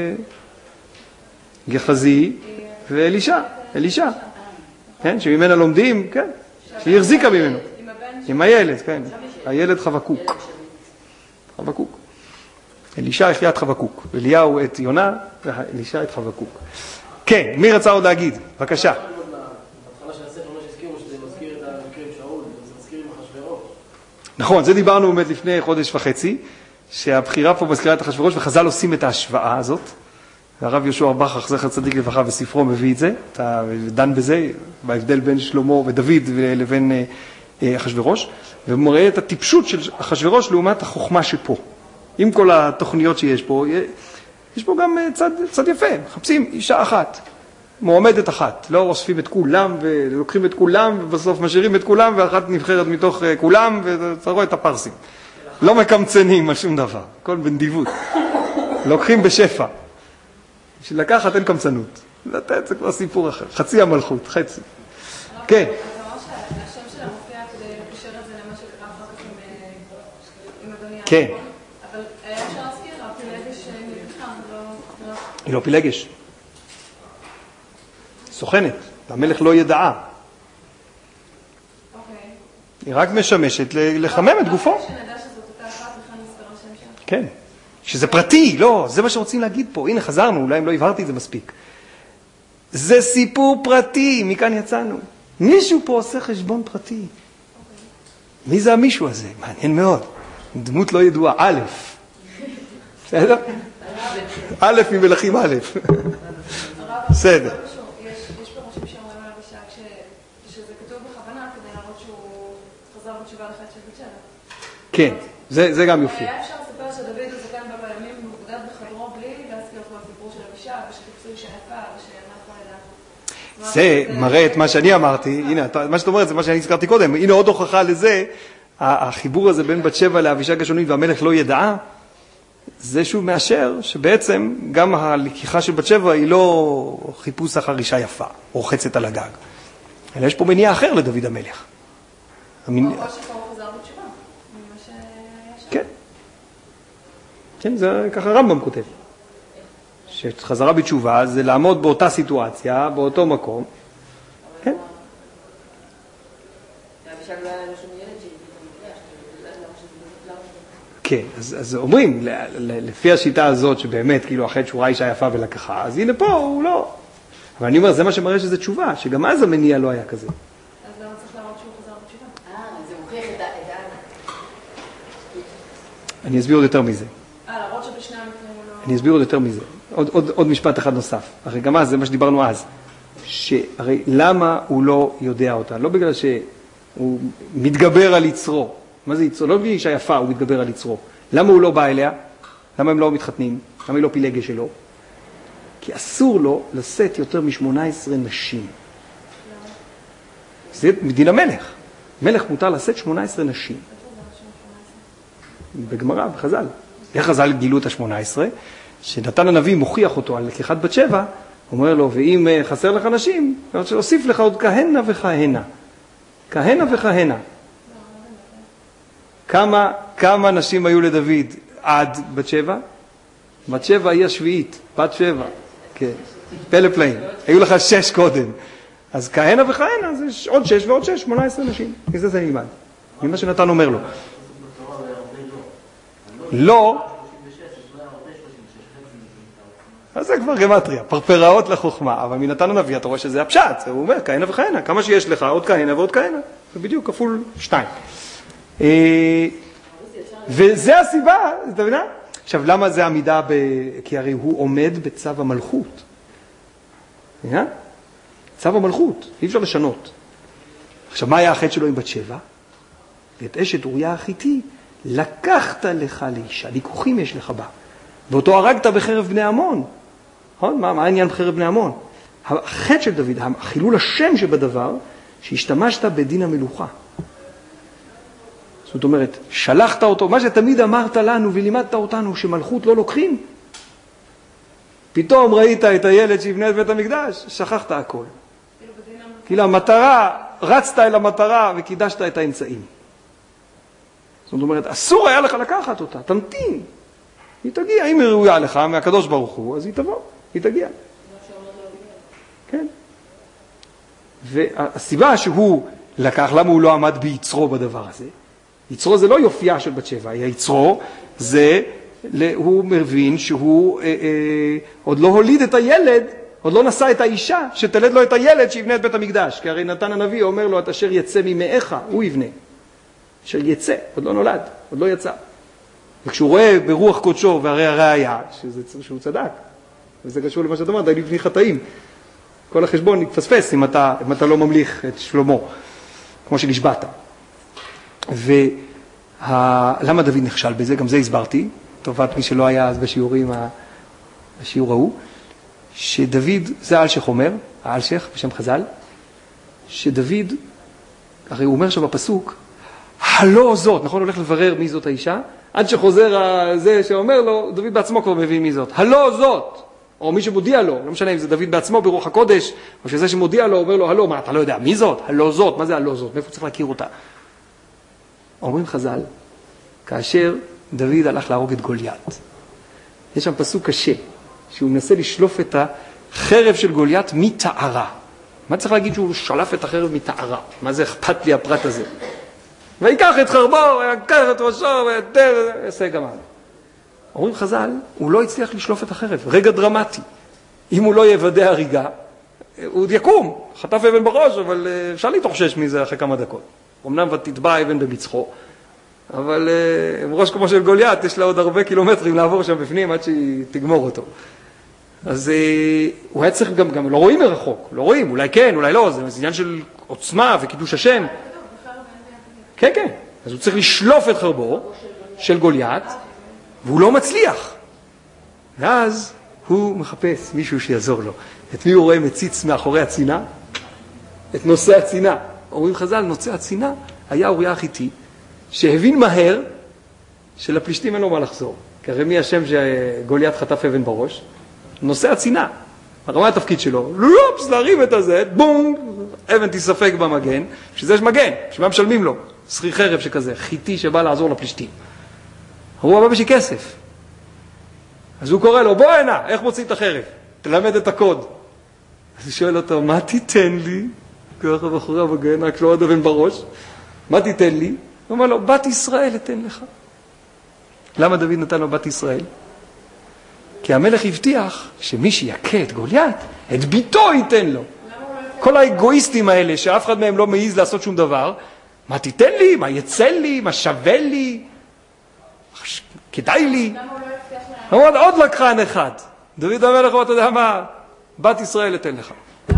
גחזי ואלישע, אלישע. כן, שממנה לומדים, כן, שהיא החזיקה ממנו. עם הילד, כן. הילד חבקוק. חבקוק. אלישע החיה את חבקוק. אליהו את יונה, ואלישע את חבקוק. כן, מי רצה עוד להגיד? בבקשה. נכון, זה דיברנו באמת לפני חודש וחצי, שהבחירה פה מזכירה את אחשוורוש, וחז"ל עושים את ההשוואה הזאת. והרב יהושע בכרך, זכר צדיק לברכה, בספרו מביא את זה, אתה דן בזה, בהבדל בין שלמה ודוד לבין אחשוורוש, ומראה את הטיפשות של אחשוורוש לעומת החוכמה שפה. עם כל התוכניות שיש פה, יש פה גם צד, צד יפה, מחפשים אישה אחת, מועמדת אחת, לא אוספים את כולם ולוקחים את כולם, ובסוף משאירים את כולם, ואחת נבחרת מתוך כולם, ואתה רואה את הפרסים. לא מקמצנים על שום דבר, הכל בנדיבות. לוקחים בשפע. בשביל לקחת אין קמצנות. לתת זה כבר סיפור אחר. חצי המלכות, חצי. כן. אתה אומר שהשם שלה מופיע כדי לקשר את זה למה שקרה אחר כך עם אדוניה. כן. אבל היה אפשר להזכיר, הפילגש נלקחה, לא... היא לא פילגש. סוכנת. המלך לא ידעה. אוקיי. היא רק משמשת לחמם את גופו. שנדע שזאת אותה אחת, בכלל נזכר השם שלה. כן. שזה פרטי, לא, זה מה שרוצים להגיד פה. הנה, חזרנו, אולי אם לא הבהרתי את זה מספיק. זה סיפור פרטי, מכאן יצאנו. מישהו פה עושה חשבון פרטי. מי זה המישהו הזה? מעניין מאוד. דמות לא ידועה, א'. בסדר? א' ממלכים א'. בסדר. יש פירושים שאומרים עליו בשעה שזה כתוב בכוונה כדי להראות שהוא חזר בתשובה לחטא של בת שבע. כן, זה גם יופיע. היה אפשר לספר שדוד הזקן בא בימים מבודד בחדרו בלי להזכיר כל הסיפור של אבישע ושתפסו אישה יפה ושאינה יכולה זה מראה את מה שאני אמרתי, הנה, מה שאת אומרת זה מה שאני הזכרתי קודם, הנה עוד הוכחה לזה, החיבור הזה בין בת שבע לאבישג השונמית והמלך לא ידעה, זה שהוא מאשר שבעצם גם הלקיחה של בת שבע היא לא חיפוש אחר אישה יפה, או חצת על הגג, אלא יש פה מניע אחר לדוד המלך. או שפה הוא חזר בתשובה, ממה שהיה שם. כן. כן, זה ככה רמב"ם כותב. שחזרה בתשובה זה לעמוד באותה סיטואציה, באותו מקום. כן. כן, אז, אז אומרים, לפי השיטה הזאת שבאמת כאילו החטא שהוא ראה אישה יפה ולקחה, אז הנה פה הוא לא. אבל אני אומר, זה מה שמראה שזה תשובה, שגם אז המניע לא היה כזה. אז למה צריך להראות שהוא חזר בתשובה? אה, זה מוכיח את ה... אני אסביר עוד יותר מזה. אה, להראות שבשני המקרים הוא לא... אני אסביר עוד יותר מזה. עוד, עוד, עוד משפט אחד נוסף. הרי גם אז, זה מה שדיברנו אז. שהרי למה הוא לא יודע אותה? לא בגלל שהוא מתגבר על יצרו. מה זה יצרו? לא בגלל אישה יפה, הוא מתגבר על יצרו. למה הוא לא בא אליה? למה הם לא מתחתנים? למה היא לא פילגה שלו? כי אסור לו לשאת יותר מ-שמונה עשרה נשים. זה מדין המלך. מלך מותר לשאת שמונה עשרה נשים. בגמרא, בחז"ל. איך חז"ל גילו את ה-שמונה עשרה? שנתן הנביא מוכיח אותו על לקיחת בת שבע, אומר לו, ואם חסר לך נשים, אני רוצה להוסיף לך עוד כהנה וכהנה. כהנה וכהנה. כמה, כמה נשים היו לדוד עד בת שבע? בת שבע היא השביעית, בת שבע. כן, פלא פלאים. היו לך שש קודם. אז כהנה וכהנה, זה עוד שש ועוד שש, שמונה עשרה נשים. מזה זה נלמד. ממה שנתן אומר לו. לא. אז זה כבר גמטריה, פרפראות לחוכמה, אבל מנתן הנביא אתה רואה שזה הפשט, הוא אומר כהנה וכהנה, כמה שיש לך, עוד כהנה ועוד כהנה, זה בדיוק כפול שתיים. וזה הסיבה, אתה מבינה? עכשיו, למה זה עמידה, ב... כי הרי הוא עומד בצו המלכות. מבינה? צו המלכות, אי אפשר לשנות. עכשיו, מה היה החטא שלו עם בת שבע? ואת אשת אוריה החיתי, לקחת לך לאישה, ליקוחים יש לך בה. ואותו הרגת בחרב בני עמון. נכון? מה, מה העניין בחרב בני עמון? החטא של דוד, החילול השם שבדבר, שהשתמשת בדין המלוכה. זאת אומרת, שלחת אותו, מה שתמיד אמרת לנו ולימדת אותנו, שמלכות לא לוקחים, פתאום ראית את הילד שיבנה את בית המקדש, שכחת הכל. כאילו המטרה, רצת אל המטרה וקידשת את האמצעים. זאת אומרת, אסור היה לך לקחת אותה, תמתין. היא תגיע, אם היא ראויה לך מהקדוש ברוך הוא, אז היא תבוא, היא תגיע. כן. והסיבה שהוא לקח, למה הוא לא עמד ביצרו בדבר הזה? יצרו זה לא יופייה של בת שבע, היצרו זה, הוא מבין שהוא אה, אה, עוד לא הוליד את הילד, עוד לא נשא את האישה, שתלד לו את הילד שיבנה את בית המקדש. כי הרי נתן הנביא אומר לו, את אשר יצא ממאיך, הוא יבנה. אשר יצא, עוד לא נולד, עוד לא יצא. וכשהוא רואה ברוח קודשו והרי הראיה, שזה, שהוא צדק, וזה קשור למה שאתה אומרת, היו לבני חטאים. כל החשבון נתפספס אם אתה, אם אתה לא ממליך את שלמה, כמו שנשבעת. ולמה דוד נכשל בזה? גם זה הסברתי, טובת מי שלא היה אז בשיעורים, השיעור ההוא, שדוד, זה אלשך אומר, האלשך בשם חז"ל, שדוד, הרי הוא אומר שם בפסוק, הלא זאת, נכון, הולך לברר מי זאת האישה, עד שחוזר זה שאומר לו, דוד בעצמו כבר מבין מי זאת. הלא זאת, או מי שמודיע לו, לא משנה אם זה דוד בעצמו ברוח הקודש, או שזה שמודיע לו, אומר לו, הלא, מה, אתה לא יודע, מי זאת? הלא זאת, מה זה הלא זאת? מאיפה צריך להכיר אותה? אומרים חז"ל, כאשר דוד הלך להרוג את גוליית, יש שם פסוק קשה, שהוא מנסה לשלוף את החרב של גוליית מתארה. מה צריך להגיד שהוא שלף את החרב מתארה? מה זה אכפת לי הפרט הזה? ויקח את חרבו, ויקח את ראשו, ויתר, יעשה גם עליו. אומרים חז"ל, הוא לא הצליח לשלוף את החרב, רגע דרמטי. אם הוא לא יוודא הריגה, הוא עוד יקום, חטף אבן בראש, אבל אפשר להתאושש מזה אחרי כמה דקות. אמנם ותטבע אבן במצחו, אבל עם ראש כמו של גוליית, יש לה עוד הרבה קילומטרים לעבור שם בפנים עד שהיא תגמור אותו. אז הוא היה צריך גם, גם לא רואים מרחוק, לא רואים, אולי כן, אולי לא, זה עניין של עוצמה וקידוש השם. כן, כן. אז הוא צריך לשלוף את חרבו של גוליית, והוא לא מצליח. ואז הוא מחפש מישהו שיעזור לו. את מי הוא רואה מציץ מאחורי הצינה? את נושא הצינה. אומרים חז"ל, נושא הצינה היה אוריה החיתי, שהבין מהר שלפלישתים אין לו מה לחזור. כי הרי מי השם שגוליית חטף אבן בראש? נושא הצינה. הרמה התפקיד שלו, לופס, להרים את הזה, בום, אבן תספק במגן, שזה יש מגן, שמה משלמים לו? שכיר חרב שכזה, חיתי שבא לעזור לפלישתים. הוא הבא בשי כסף. אז הוא קורא לו, בוא הנה, איך מוציא את החרב? תלמד את הקוד. אז הוא שואל אותו, מה תיתן לי? ככה בחורה בגן, רק לא עוד אבן בראש. מה תיתן לי? הוא אומר לו, בת ישראל אתן לך. למה דוד נתן לו בת ישראל? כי המלך הבטיח שמי שיקה את גוליית, את ביתו ייתן לו. כל האגואיסטים האלה, שאף אחד מהם לא מעיז לעשות שום דבר, מה תיתן לי? מה יצא לי? מה שווה לי? כדאי לי? עוד, עוד לקחן אחד. דוד המלך, אתה יודע מה? בת ישראל אתן לך.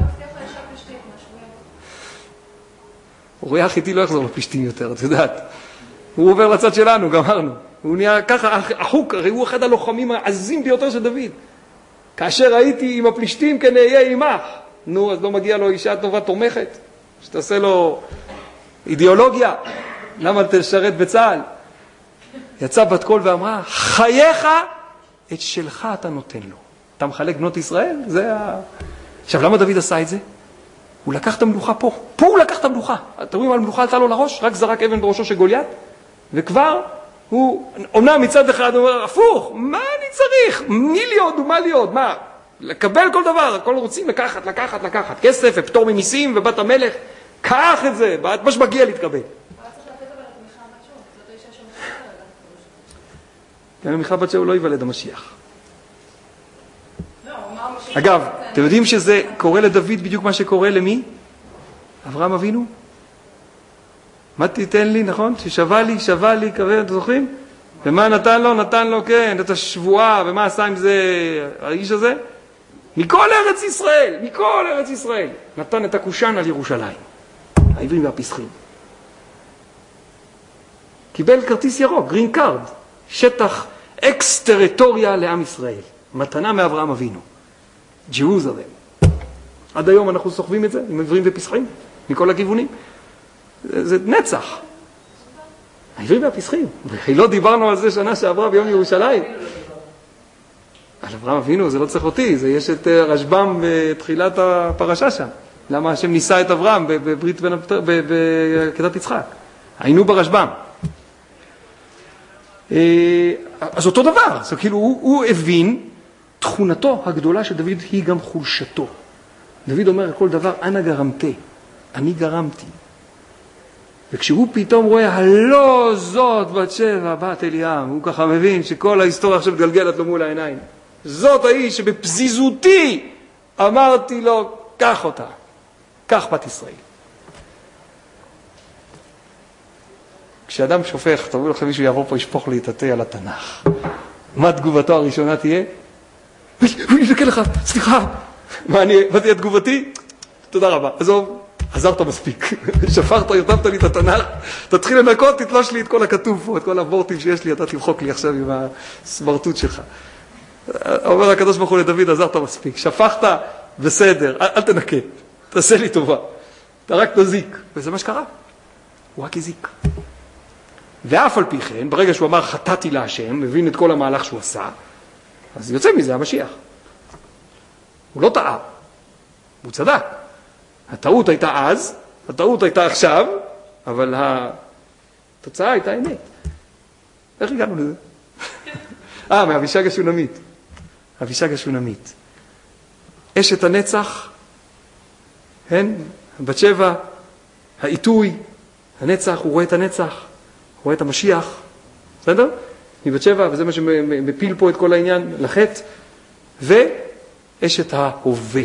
אוריה חיתי לא יחזור לפשטים יותר, את יודעת. הוא עובר לצד שלנו, גמרנו. הוא נהיה ככה, החוק, הרי הוא אחד הלוחמים העזים ביותר של דוד. כאשר הייתי עם הפלישתים כן אהיה עמך. נו, אז לא מגיע לו אישה טובה תומכת, שתעשה לו אידיאולוגיה. למה תשרת בצה"ל? יצא בת קול ואמרה, חייך, את שלך אתה נותן לו. אתה מחלק בנות ישראל? זה ה... עכשיו, למה דוד עשה את זה? הוא לקח את המלוכה פה. פה הוא לקח את המלוכה. אתם רואים, המלוכה עלתה לו לראש, רק זרק אבן בראשו של גוליית, וכבר הוא, אומנם מצד אחד הוא אומר, הפוך, מה אני צריך? מי לי עוד ומה לי עוד? מה? לקבל כל דבר, הכל רוצים לקחת, לקחת, לקחת. כסף ופטור ממיסים ובת המלך, קח את זה, מה שמגיע להתקבל. גם מיכה בת שאול לא ייוולד המשיח. אגב, אתם יודעים שזה קורה לדוד בדיוק מה שקורה למי? אברהם אבינו? מה תיתן לי, נכון? ששווה לי, שווה לי, כבד, אתם זוכרים? ומה נתן לו? נתן לו, כן, את השבועה, ומה עשה עם זה האיש הזה? מכל ארץ ישראל, מכל ארץ ישראל, נתן את הקושן על ירושלים. העברים והפסחים. קיבל כרטיס ירוק, גרין קארד, שטח אקס-טריטוריה לעם ישראל. מתנה מאברהם אבינו. ג'רוזלם. עד היום אנחנו סוחבים את זה, עם עברים ופסחים, מכל הכיוונים. זה, זה נצח. העברים והפסחים. לא דיברנו על זה שנה שעברה ביום ירושלים. על אברהם אבינו, זה לא צריך אותי, זה יש את רשב"ם בתחילת הפרשה שם. למה השם ניסה את אברהם בברית בין בעקדת יצחק. היינו ברשב"ם. אז אותו דבר, זאת כאילו הוא, הוא הבין, תכונתו הגדולה של דוד היא גם חולשתו. דוד אומר כל דבר, אנא גרמתי, אני גרמתי. וכשהוא פתאום רואה, הלא זאת בת שבע, בת אליעם, הוא ככה מבין שכל ההיסטוריה עכשיו גלגלת לו מול העיניים. זאת האיש שבפזיזותי אמרתי לו, קח אותה, קח בת ישראל. כשאדם שופך, תראו לכם מישהו יעבור פה, ישפוך לי את התה על התנ"ך. מה תגובתו הראשונה תהיה? הוא יבקה לך, סליחה, מה אני, מה תהיה תגובתי? תודה רבה, עזוב, עזרת מספיק. שפכת, הרטבת לי את התנ"ך, תתחיל לנקות, תתלוש לי את כל הכתוב פה, את כל הוורטים שיש לי, אתה תמחוק לי עכשיו עם הסמרטוט שלך. אומר הקדוש ברוך הוא לדוד, עזרת מספיק, שפכת, בסדר, אל, אל תנקה, תעשה לי טובה, אתה רק תזיק. וזה מה שקרה, הוא רק הזיק. ואף על פי כן, ברגע שהוא אמר חטאתי להשם, מבין את כל המהלך שהוא עשה, אז יוצא מזה המשיח. הוא לא טעה, הוא צדק. הטעות הייתה אז, הטעות הייתה עכשיו, אבל התוצאה הייתה אמת. איך הגענו לזה? אה, מאבישג השונמית. אבישג השונמית. אשת הנצח, כן? בת שבע, העיתוי, הנצח, הוא רואה את הנצח, הוא רואה את המשיח, בסדר? מבת שבע, וזה מה שמפיל פה את כל העניין לחטא, ואשת ההווה,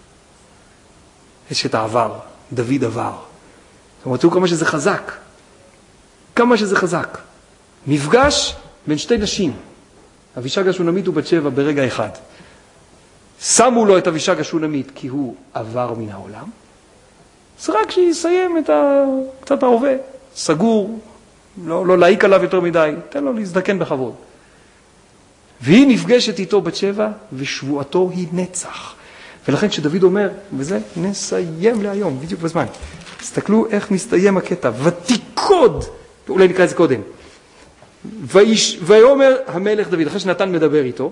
אשת העבר, דוד עבר. זאת אומרת, תראו כמה שזה חזק, כמה שזה חזק. מפגש בין שתי נשים, אבישג השונמית ובת שבע ברגע אחד. שמו לו את אבישג השונמית כי הוא עבר מן העולם, אז רק שיסיים את ה... קצת ההווה, סגור, לא, לא להעיק עליו יותר מדי, תן לו להזדקן בכבוד. והיא נפגשת איתו בת שבע, ושבועתו היא נצח. ולכן כשדוד אומר, וזה נסיים להיום, בדיוק בזמן. תסתכלו איך מסתיים הקטע, ותיקוד, אולי נקרא את זה קודם. ויש, ויאמר המלך דוד, אחרי שנתן מדבר איתו,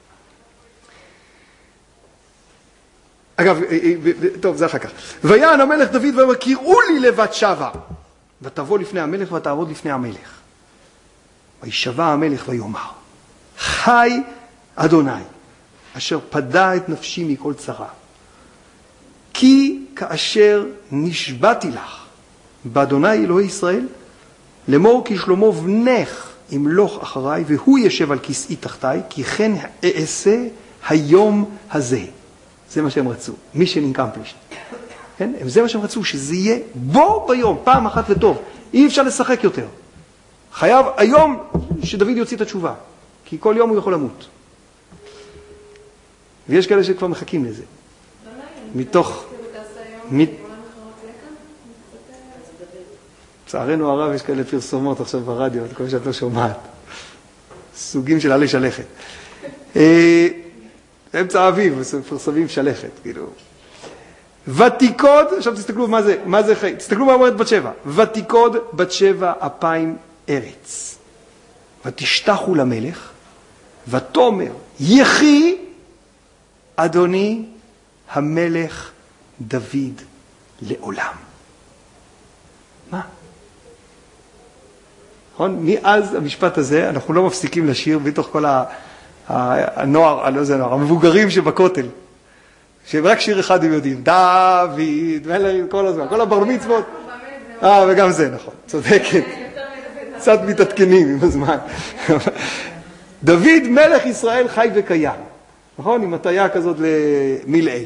אגב, טוב, זה אחר כך. ויען המלך דוד ואומר, קראו לי לבת שבע, ותבוא לפני המלך ותעמוד לפני המלך. וישבע המלך ויאמר, חי אדוני, אשר פדה את נפשי מכל צרה. כי כאשר נשבעתי לך, באדוני אלוהי ישראל, לאמור כי שלמה בנך ימלוך אחריי, והוא ישב על כיסאי תחתיי, כי כן אעשה היום הזה. זה מה שהם רצו. mission accomplished. כן? זה מה שהם רצו, שזה יהיה בו ביום, פעם אחת וטוב. אי אפשר לשחק יותר. חייב היום שדוד יוציא את התשובה. כי כל יום הוא יכול למות. ויש כאלה שכבר מחכים לזה. מתוך... צערנו הרב, יש כאלה פרסומות עכשיו ברדיו, את כל שאת לא שומעת. סוגים של עלי שלכת. אמצע האביב, פרסמים שלכת, כאילו. ותיקוד, עכשיו תסתכלו מה זה, מה זה חיים, תסתכלו מה אומרת בת שבע. ותיקוד בת שבע אפיים ארץ. ותשתחו למלך, ותאמר, יחי אדוני המלך דוד לעולם. מה? נכון? מאז המשפט הזה אנחנו לא מפסיקים לשיר בתוך כל הנוער, לא זה נוער, המבוגרים שבכותל. שרק שיר אחד הם יודעים, דוד, מלך, כל הזמן, כל הבר מצוות. אה, וגם זה, נכון, צודקת. קצת מתעדכנים עם הזמן. דוד מלך ישראל חי וקיים. נכון? עם הטיה כזאת למילאי.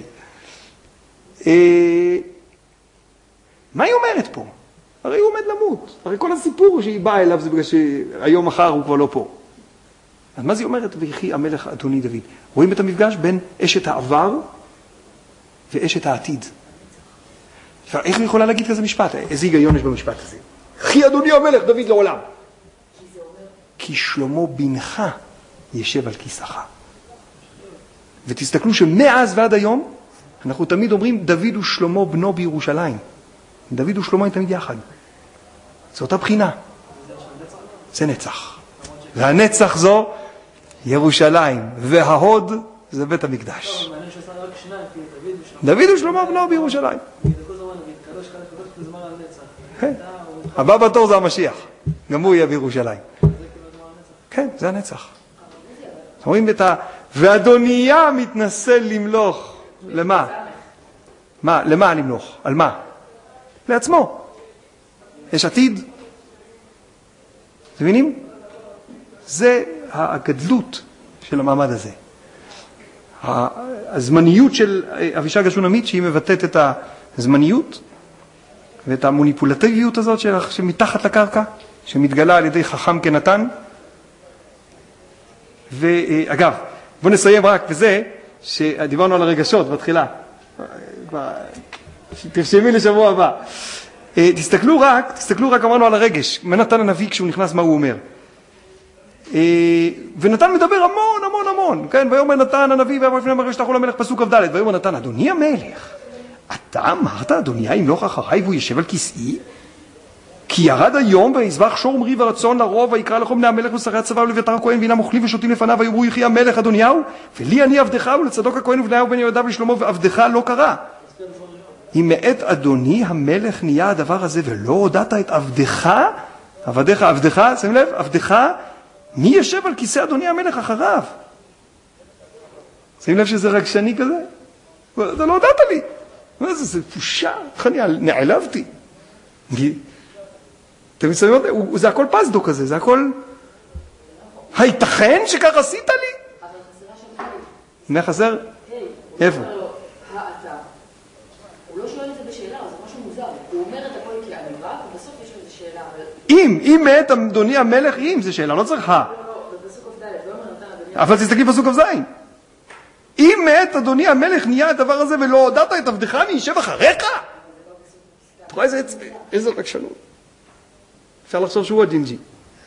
מה היא אומרת פה? הרי הוא עומד למות. הרי כל הסיפור שהיא באה אליו זה בגלל שהיום מחר הוא כבר לא פה. אז מה זה אומרת? ויחי המלך אדוני דוד. רואים את המפגש בין אשת העבר ואשת העתיד. איך היא יכולה להגיד כזה משפט? איזה היגיון יש במשפט הזה? יחי אדוני המלך דוד לעולם. כי שלמה בנך ישב על כיסאך. ותסתכלו שמאז ועד היום אנחנו תמיד אומרים דוד ושלמה בנו בירושלים. דוד ושלמה הם תמיד יחד. זו אותה בחינה. זה נצח. והנצח זו ירושלים, וההוד זה בית המקדש. דוד ושלמה בנו בירושלים. הבא בתור זה המשיח. גם הוא יהיה בירושלים. כן, זה הנצח. אומרים את ה... ואדוניה מתנסה למלוך. למה? מה? למה למלוך? על מה? לעצמו. יש עתיד. אתם מבינים? זה הגדלות של המעמד הזה. הזמניות של אבישג השונמית, שהיא מבטאת את הזמניות ואת המוניפולטיביות הזאת שמתחת לקרקע, שמתגלה על ידי חכם כנתן. ואגב, בואו נסיים רק בזה שדיברנו על הרגשות בתחילה. תרשמי לשבוע הבא. תסתכלו רק, תסתכלו רק, אמרנו על הרגש. מה נתן הנביא כשהוא נכנס, מה הוא אומר? ונתן מדבר המון המון המון, כן? ויאמר נתן הנביא ויאמר לפני המלך ושתחו למלך, פסוק כ"ד. ויאמר נתן, אדוני המלך, אתה אמרת אדוני ימלוך אחריי והוא ישב על כיסאי? כי ירד היום ויזבח שור מרי ורצון לרוב ויקרא לכל בני המלך ושרי הצבא ולאביתר הכהן והנה אוכלים ושותים לפניו ויאמרו יחי המלך אדוניהו ולי אני עבדך ולצדוק הכהן ובניהו בן יהודה ושלמה ועבדך לא קרא. אם מאת אדוני המלך נהיה הדבר הזה ולא הודעת את עבדך, עבדך, עבדך, שים לב, עבדך, מי ישב על כיסא אדוני המלך אחריו? שים לב שזה רגשני כזה? אתה לא הודעת לי. מה זה? זה פושה. איך אני נעלבתי? אתם מסתכלים, זה הכל פסדו כזה, זה הכל... הייתכן שכך עשית לי? אבל חסרה שם חלק. מה חסר? איפה? האתה. הוא לא שואל את זה בשאלה, זה משהו מוזר. הוא אומר את הכל כאמירה, ובסוף יש לו איזו שאלה. אם, אם מאת אדוני המלך, אם, זה שאלה, לא צריך ה. לא, לא, בפסוק כ"ד, ויאמר נתן אדוני המלך. אבל תסתכלי פסוק כ"ז. אם מאת אדוני המלך נהיה הדבר הזה ולא הודעת את עבדך, אני אשב אחריך? אתה רואה איזה רגשנות. אפשר לחשוב שהוא הג'ינג'י.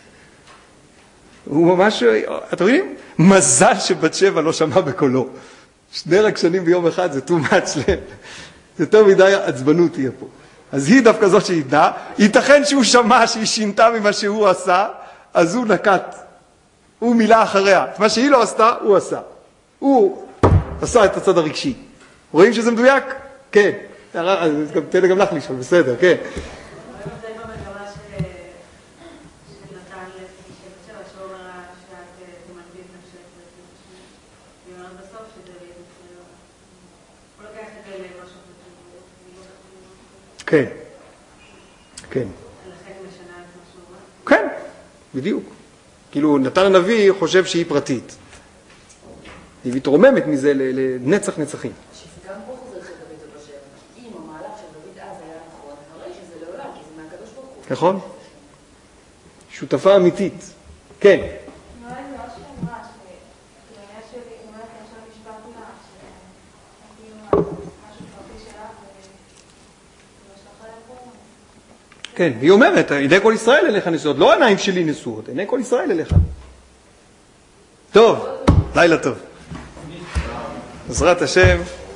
הוא ממש, אתם רואים? מזל שבת שבע לא שמע בקולו. שני רגשנים ביום אחד זה too much, זה יותר מדי עצבנות תהיה פה. אז היא דווקא זאת שידעה, ייתכן שהוא שמע שהיא שינתה ממה שהוא עשה, אז הוא נקט, הוא מילא אחריה. מה שהיא לא עשתה, הוא עשה. הוא עשה את הצד הרגשי. רואים שזה מדויק? כן. תן לי גם לך לשאול, בסדר, כן. כן, כן. כן, בדיוק. כאילו, נתן הנביא חושב שהיא פרטית. היא מתרוממת מזה לנצח נצחים. נכון? שותפה אמיתית. כן. כן, היא אומרת, עיני כל ישראל אליך נשואות, לא העיניים שלי נשואות, עיני כל ישראל אליך. טוב, לילה טוב. בעזרת השם.